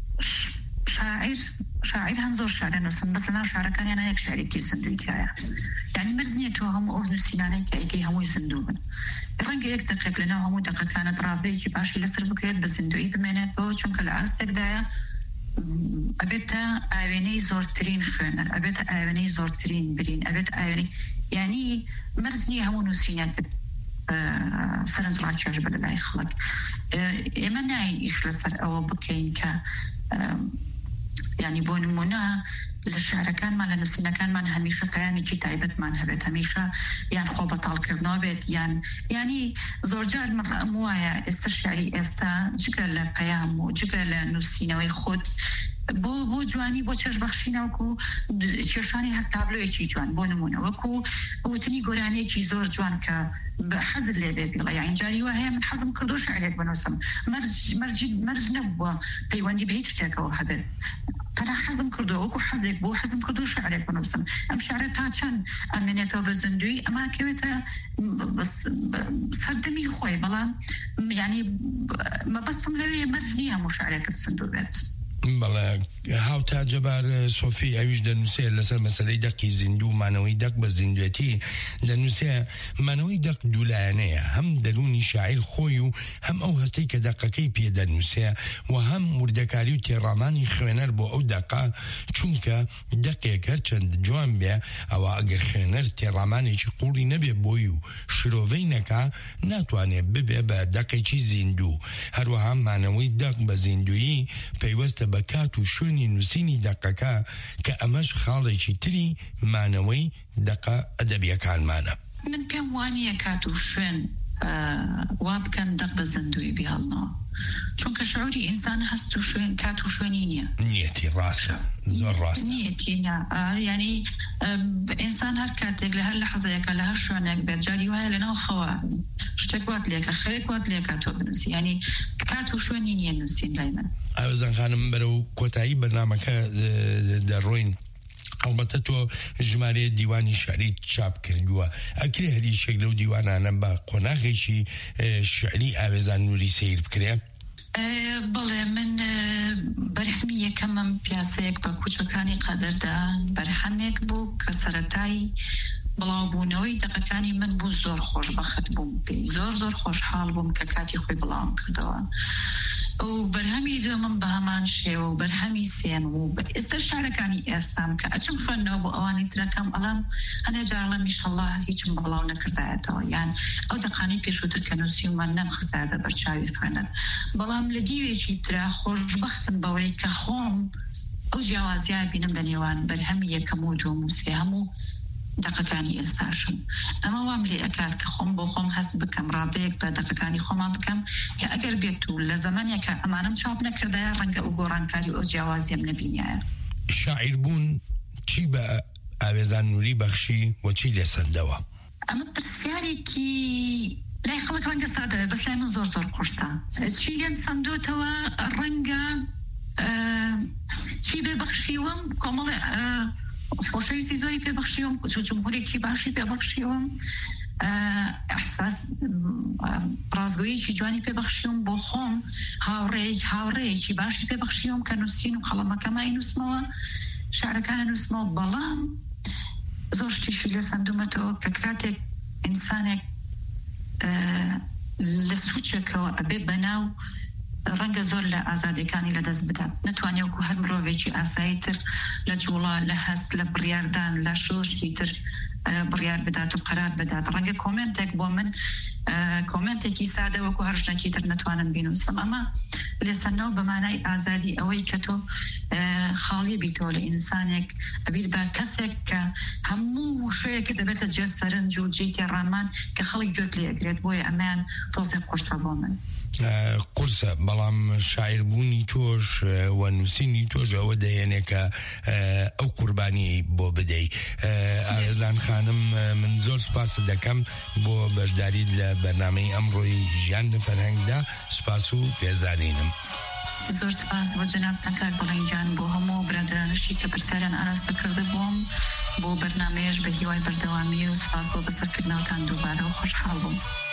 شاعر هەم زۆر شارە نووسن بەسەنا شارەکانیان هەیەک شارێکی زیندووی تایە یعنی مەرج نییە تۆ هەموو ئەو نووسینانەی کە ئەیکەی هەمووی زیندوو بن ڕەنگە یەک دقێک لەناو هەموو دەقەکانت ڕاوەیەکی باشی لەسەر بکرێت بە زیندویی بمێنێتەوە چونکە لە ئاستێکدایە ئەبێتە ئاوێنەی زۆرترین خوێنەر ئەبێتە ئاوێنەی زۆرترین برین ئەبێت ئاوێنەی یعنی مەرج نییە هەموو نووسینەکە سەرنج ڕاکێش بە لەلای خەڵک ئێمە ناین ئیش لەسەر ئەوە بکەین کە ینی بۆ نمونە لە شارەکانمان لە نووسینەکانمان هەمیشە پەیامێکی تایبەتمان هەبێت هەمیشە یان خۆ بەتاڵکردنەوە بێت ینی زۆرجار من وایە ئێستا شاری ئێستا جگە لە پەیام و جگە لە نووسینەوەی خۆت بۆ جوانی بۆ چێژبەخشینەوەکو کێشانی هەر تابلۆیەکی جوان بۆ نمونە وەکو وتنی گۆرانەیەکی زۆر جوان کە حەزت لێ بێ بڵێ یان جاری وە هەیە من حەزم کردو شعرێک بنووسم مەرج نەبووە پەیوەندی بە هیچ شتێکەوە هەبێت تەنها حەزم کردو وەکو حەزێک بۆ حەزم کردو شعرێک بنووسم ئەم شعرە تا چەند ئەمێنێتەوە بە زیندوی ئەما کەوێتە سەردەمی خۆی بەڵام ینی مەبەستم لەوێ مەرج نییە هەموو شعرێکت زیندوو بێت بەڵێ هاوتا جەبار سۆفی ئەویش دەنووسێ لەسەر مەسەلەی دەقی زیندوو مانەوەی دەق بە زیندوێتی دەنووسێ مانەوەی دەق دوولایەنەیە هەم دەرونی شاعیر خۆی و هەم ئەو هەستەی کە دەقەکەی پێ دەنووسێ و هەم وردەکاری و تێڕامانی خوێنەر بۆ ئەو دەقا چونکە دەقێک هەر چەند جوان بێ ئەوە ئەگەر خوێنەر تێڕامانێکی قوڵی نەبێ بۆی و شرۆڤەی نەکا ناتوانێت ببێ بە دەقێکی زیندوو هەروەها مانەوەی دەق بە زیندویی پەیوەستە بەکات و شوێنی نووسینی دەقەکە کە ئەمەش خاڵێکی تری مانەوەی دەقە ئەدەبیەکانمانە من پێم وانییە کات و شوێن وا بکەن دەق بە زیندوی بیاڵنەوە چونکە شعوری ئینسان هەست و شوێن کات و شوێنی نییە نیەتی ڕاستە زۆر ڕاست نیەتی ینی ئینسان هەر کاتێک لە هەر لە حەزەیەەکە لە هەر شوێنێک بێت جاری وایە لەناو خەوە شتێک وات لێکە خەرێک وات لێکە تۆ بنووسی ینی کات و شوێنی نییە نووسین لای من ئەوزان خانم بەرەو کۆتایی بەرنامەکە دەڕۆین البته تو ژمارە دیوانی شعری چاپ کردووە ئەکرێ هەریشێک لەو دیوانانە بە قۆناغێکی شعری ئاوێزان نووری سیر بکرێ بەڵێ من بەرهەمی یەکەمم پیاسەیەک بە کوچەکانی قەدەردا بەرهەمێک بوو کە سەرەتایی بڵاوبوونەوەی دەقەکانی من بوو زۆر خۆشبەخت بووم پێی زۆر خۆشحاڵ بووم کە کاتی خۆی بڵاوم کردەوە و بەرهەمی دووەمم بە هەمان شێوە و بەرهەمی سێم و ئێستا شارەکانی ئێستام کە ئەچم خوێندنەوە بۆ ئەوانی ترەکەم ئەڵام هەنێ جارڵەم ئیشەڵڵا هیچم بەڵاو نەکردایەتەوە یان ئەو دەقانی پێشووتر کە نووسیومان نەمخستایەتە بەرچاوی خوێنەر بەڵام لە دیوێکی ترا خۆشبەختم بەوەی کە خۆم ئەو جیاوازیای بینم لە نێوان بەرهەمی یەکەم و دووەم و سێ هەموو دەقەکانی ئێستاشم ئەمە وام لێ ئەکات کە خۆم بۆ خۆم هەست بکەم ڕابەیەک بە دەقەکانی خۆمان بکەم کە ئەگەر بێت و لە زەمانێکە ئەمانم چاپ نەکردایە ڕەنگە ئەو گۆڕانکاری ئەو جیاوازیم نەبینایە شاعیر بوون چی بە ئاوێزان نووری بەخشی و چی لێ سەندەوە ئەمە پرسیارێکی لای خەڵک ڕەنگە سادە بەس لای من زۆر قورسە چی لێم سەندۆتەوە ڕەنگە چی بێ بەخشیوەم کۆمەڵێ خۆشەویستی زۆری پێبەخشیوم جمهورێکی باشی پێبەخشیوم احساس ڕازگۆیەکی جوانی پێبەخشیوم بۆ خۆم هاوڕێیەکی باشی پێبەخشیوم کە نووسین و قەڵەمەکەمای نووسمەوە شعرەکانە نووسمەوە بەڵام زۆر شتیش لێ سندومەتەوە کە کاتێک ئینسانێک لە سوچێکەوە ئەبێ بەناو ڕەنگە زۆر لە ئازادیەکانی لەدەست بدات نەتوانێ وەکو هەر مرۆڤێکی ئاساییتر لە جوڵا لە هەست لە بڕیاردان لە شۆشتی تر بڕیار بدات و قەرار بدات ڕەنگە کۆمنتێک بۆ من کۆمنتێکی سادە وەکو هەر ژنێکی تر نەتوانن بینوسم ئەمە لێسەرنەوە بەمانای ئازادی ئەوەی کە تۆ خاڵی بیتەوە لە ئینسانێک ئەبیت بە کەسێک کە هەموو شەیەکە دەبێتە جێ سەرنج و جێتی ڕامان کە خەڵک گوێت لێ ئەگرێت بۆیە ئەمیان تۆزێک قورسە بۆ من قورسە بەڵام شاعربوونی تۆش و نووسینی تۆش ئەوە دەیەنێ کە ئەو قوربانی بۆ بدەی ئارەزان خانم من زۆر سوپاس دەکەم بۆ بەشداری لە بەرنامەی ئەمڕۆی ژیان لە فەرهەنگدا سوپاس و پێزانینم زۆر سپاس بۆ جەنابتان کاک بەڵێنجان بۆ هەموو برادرانشی کە پرسیاران ئاراستە کرده بووم بۆ بەرنامەیەش بە هیوای بەردەوامی و سپاس بۆ بەسەرکردنەوەتان دووبارە و خۆشحاڵ بووم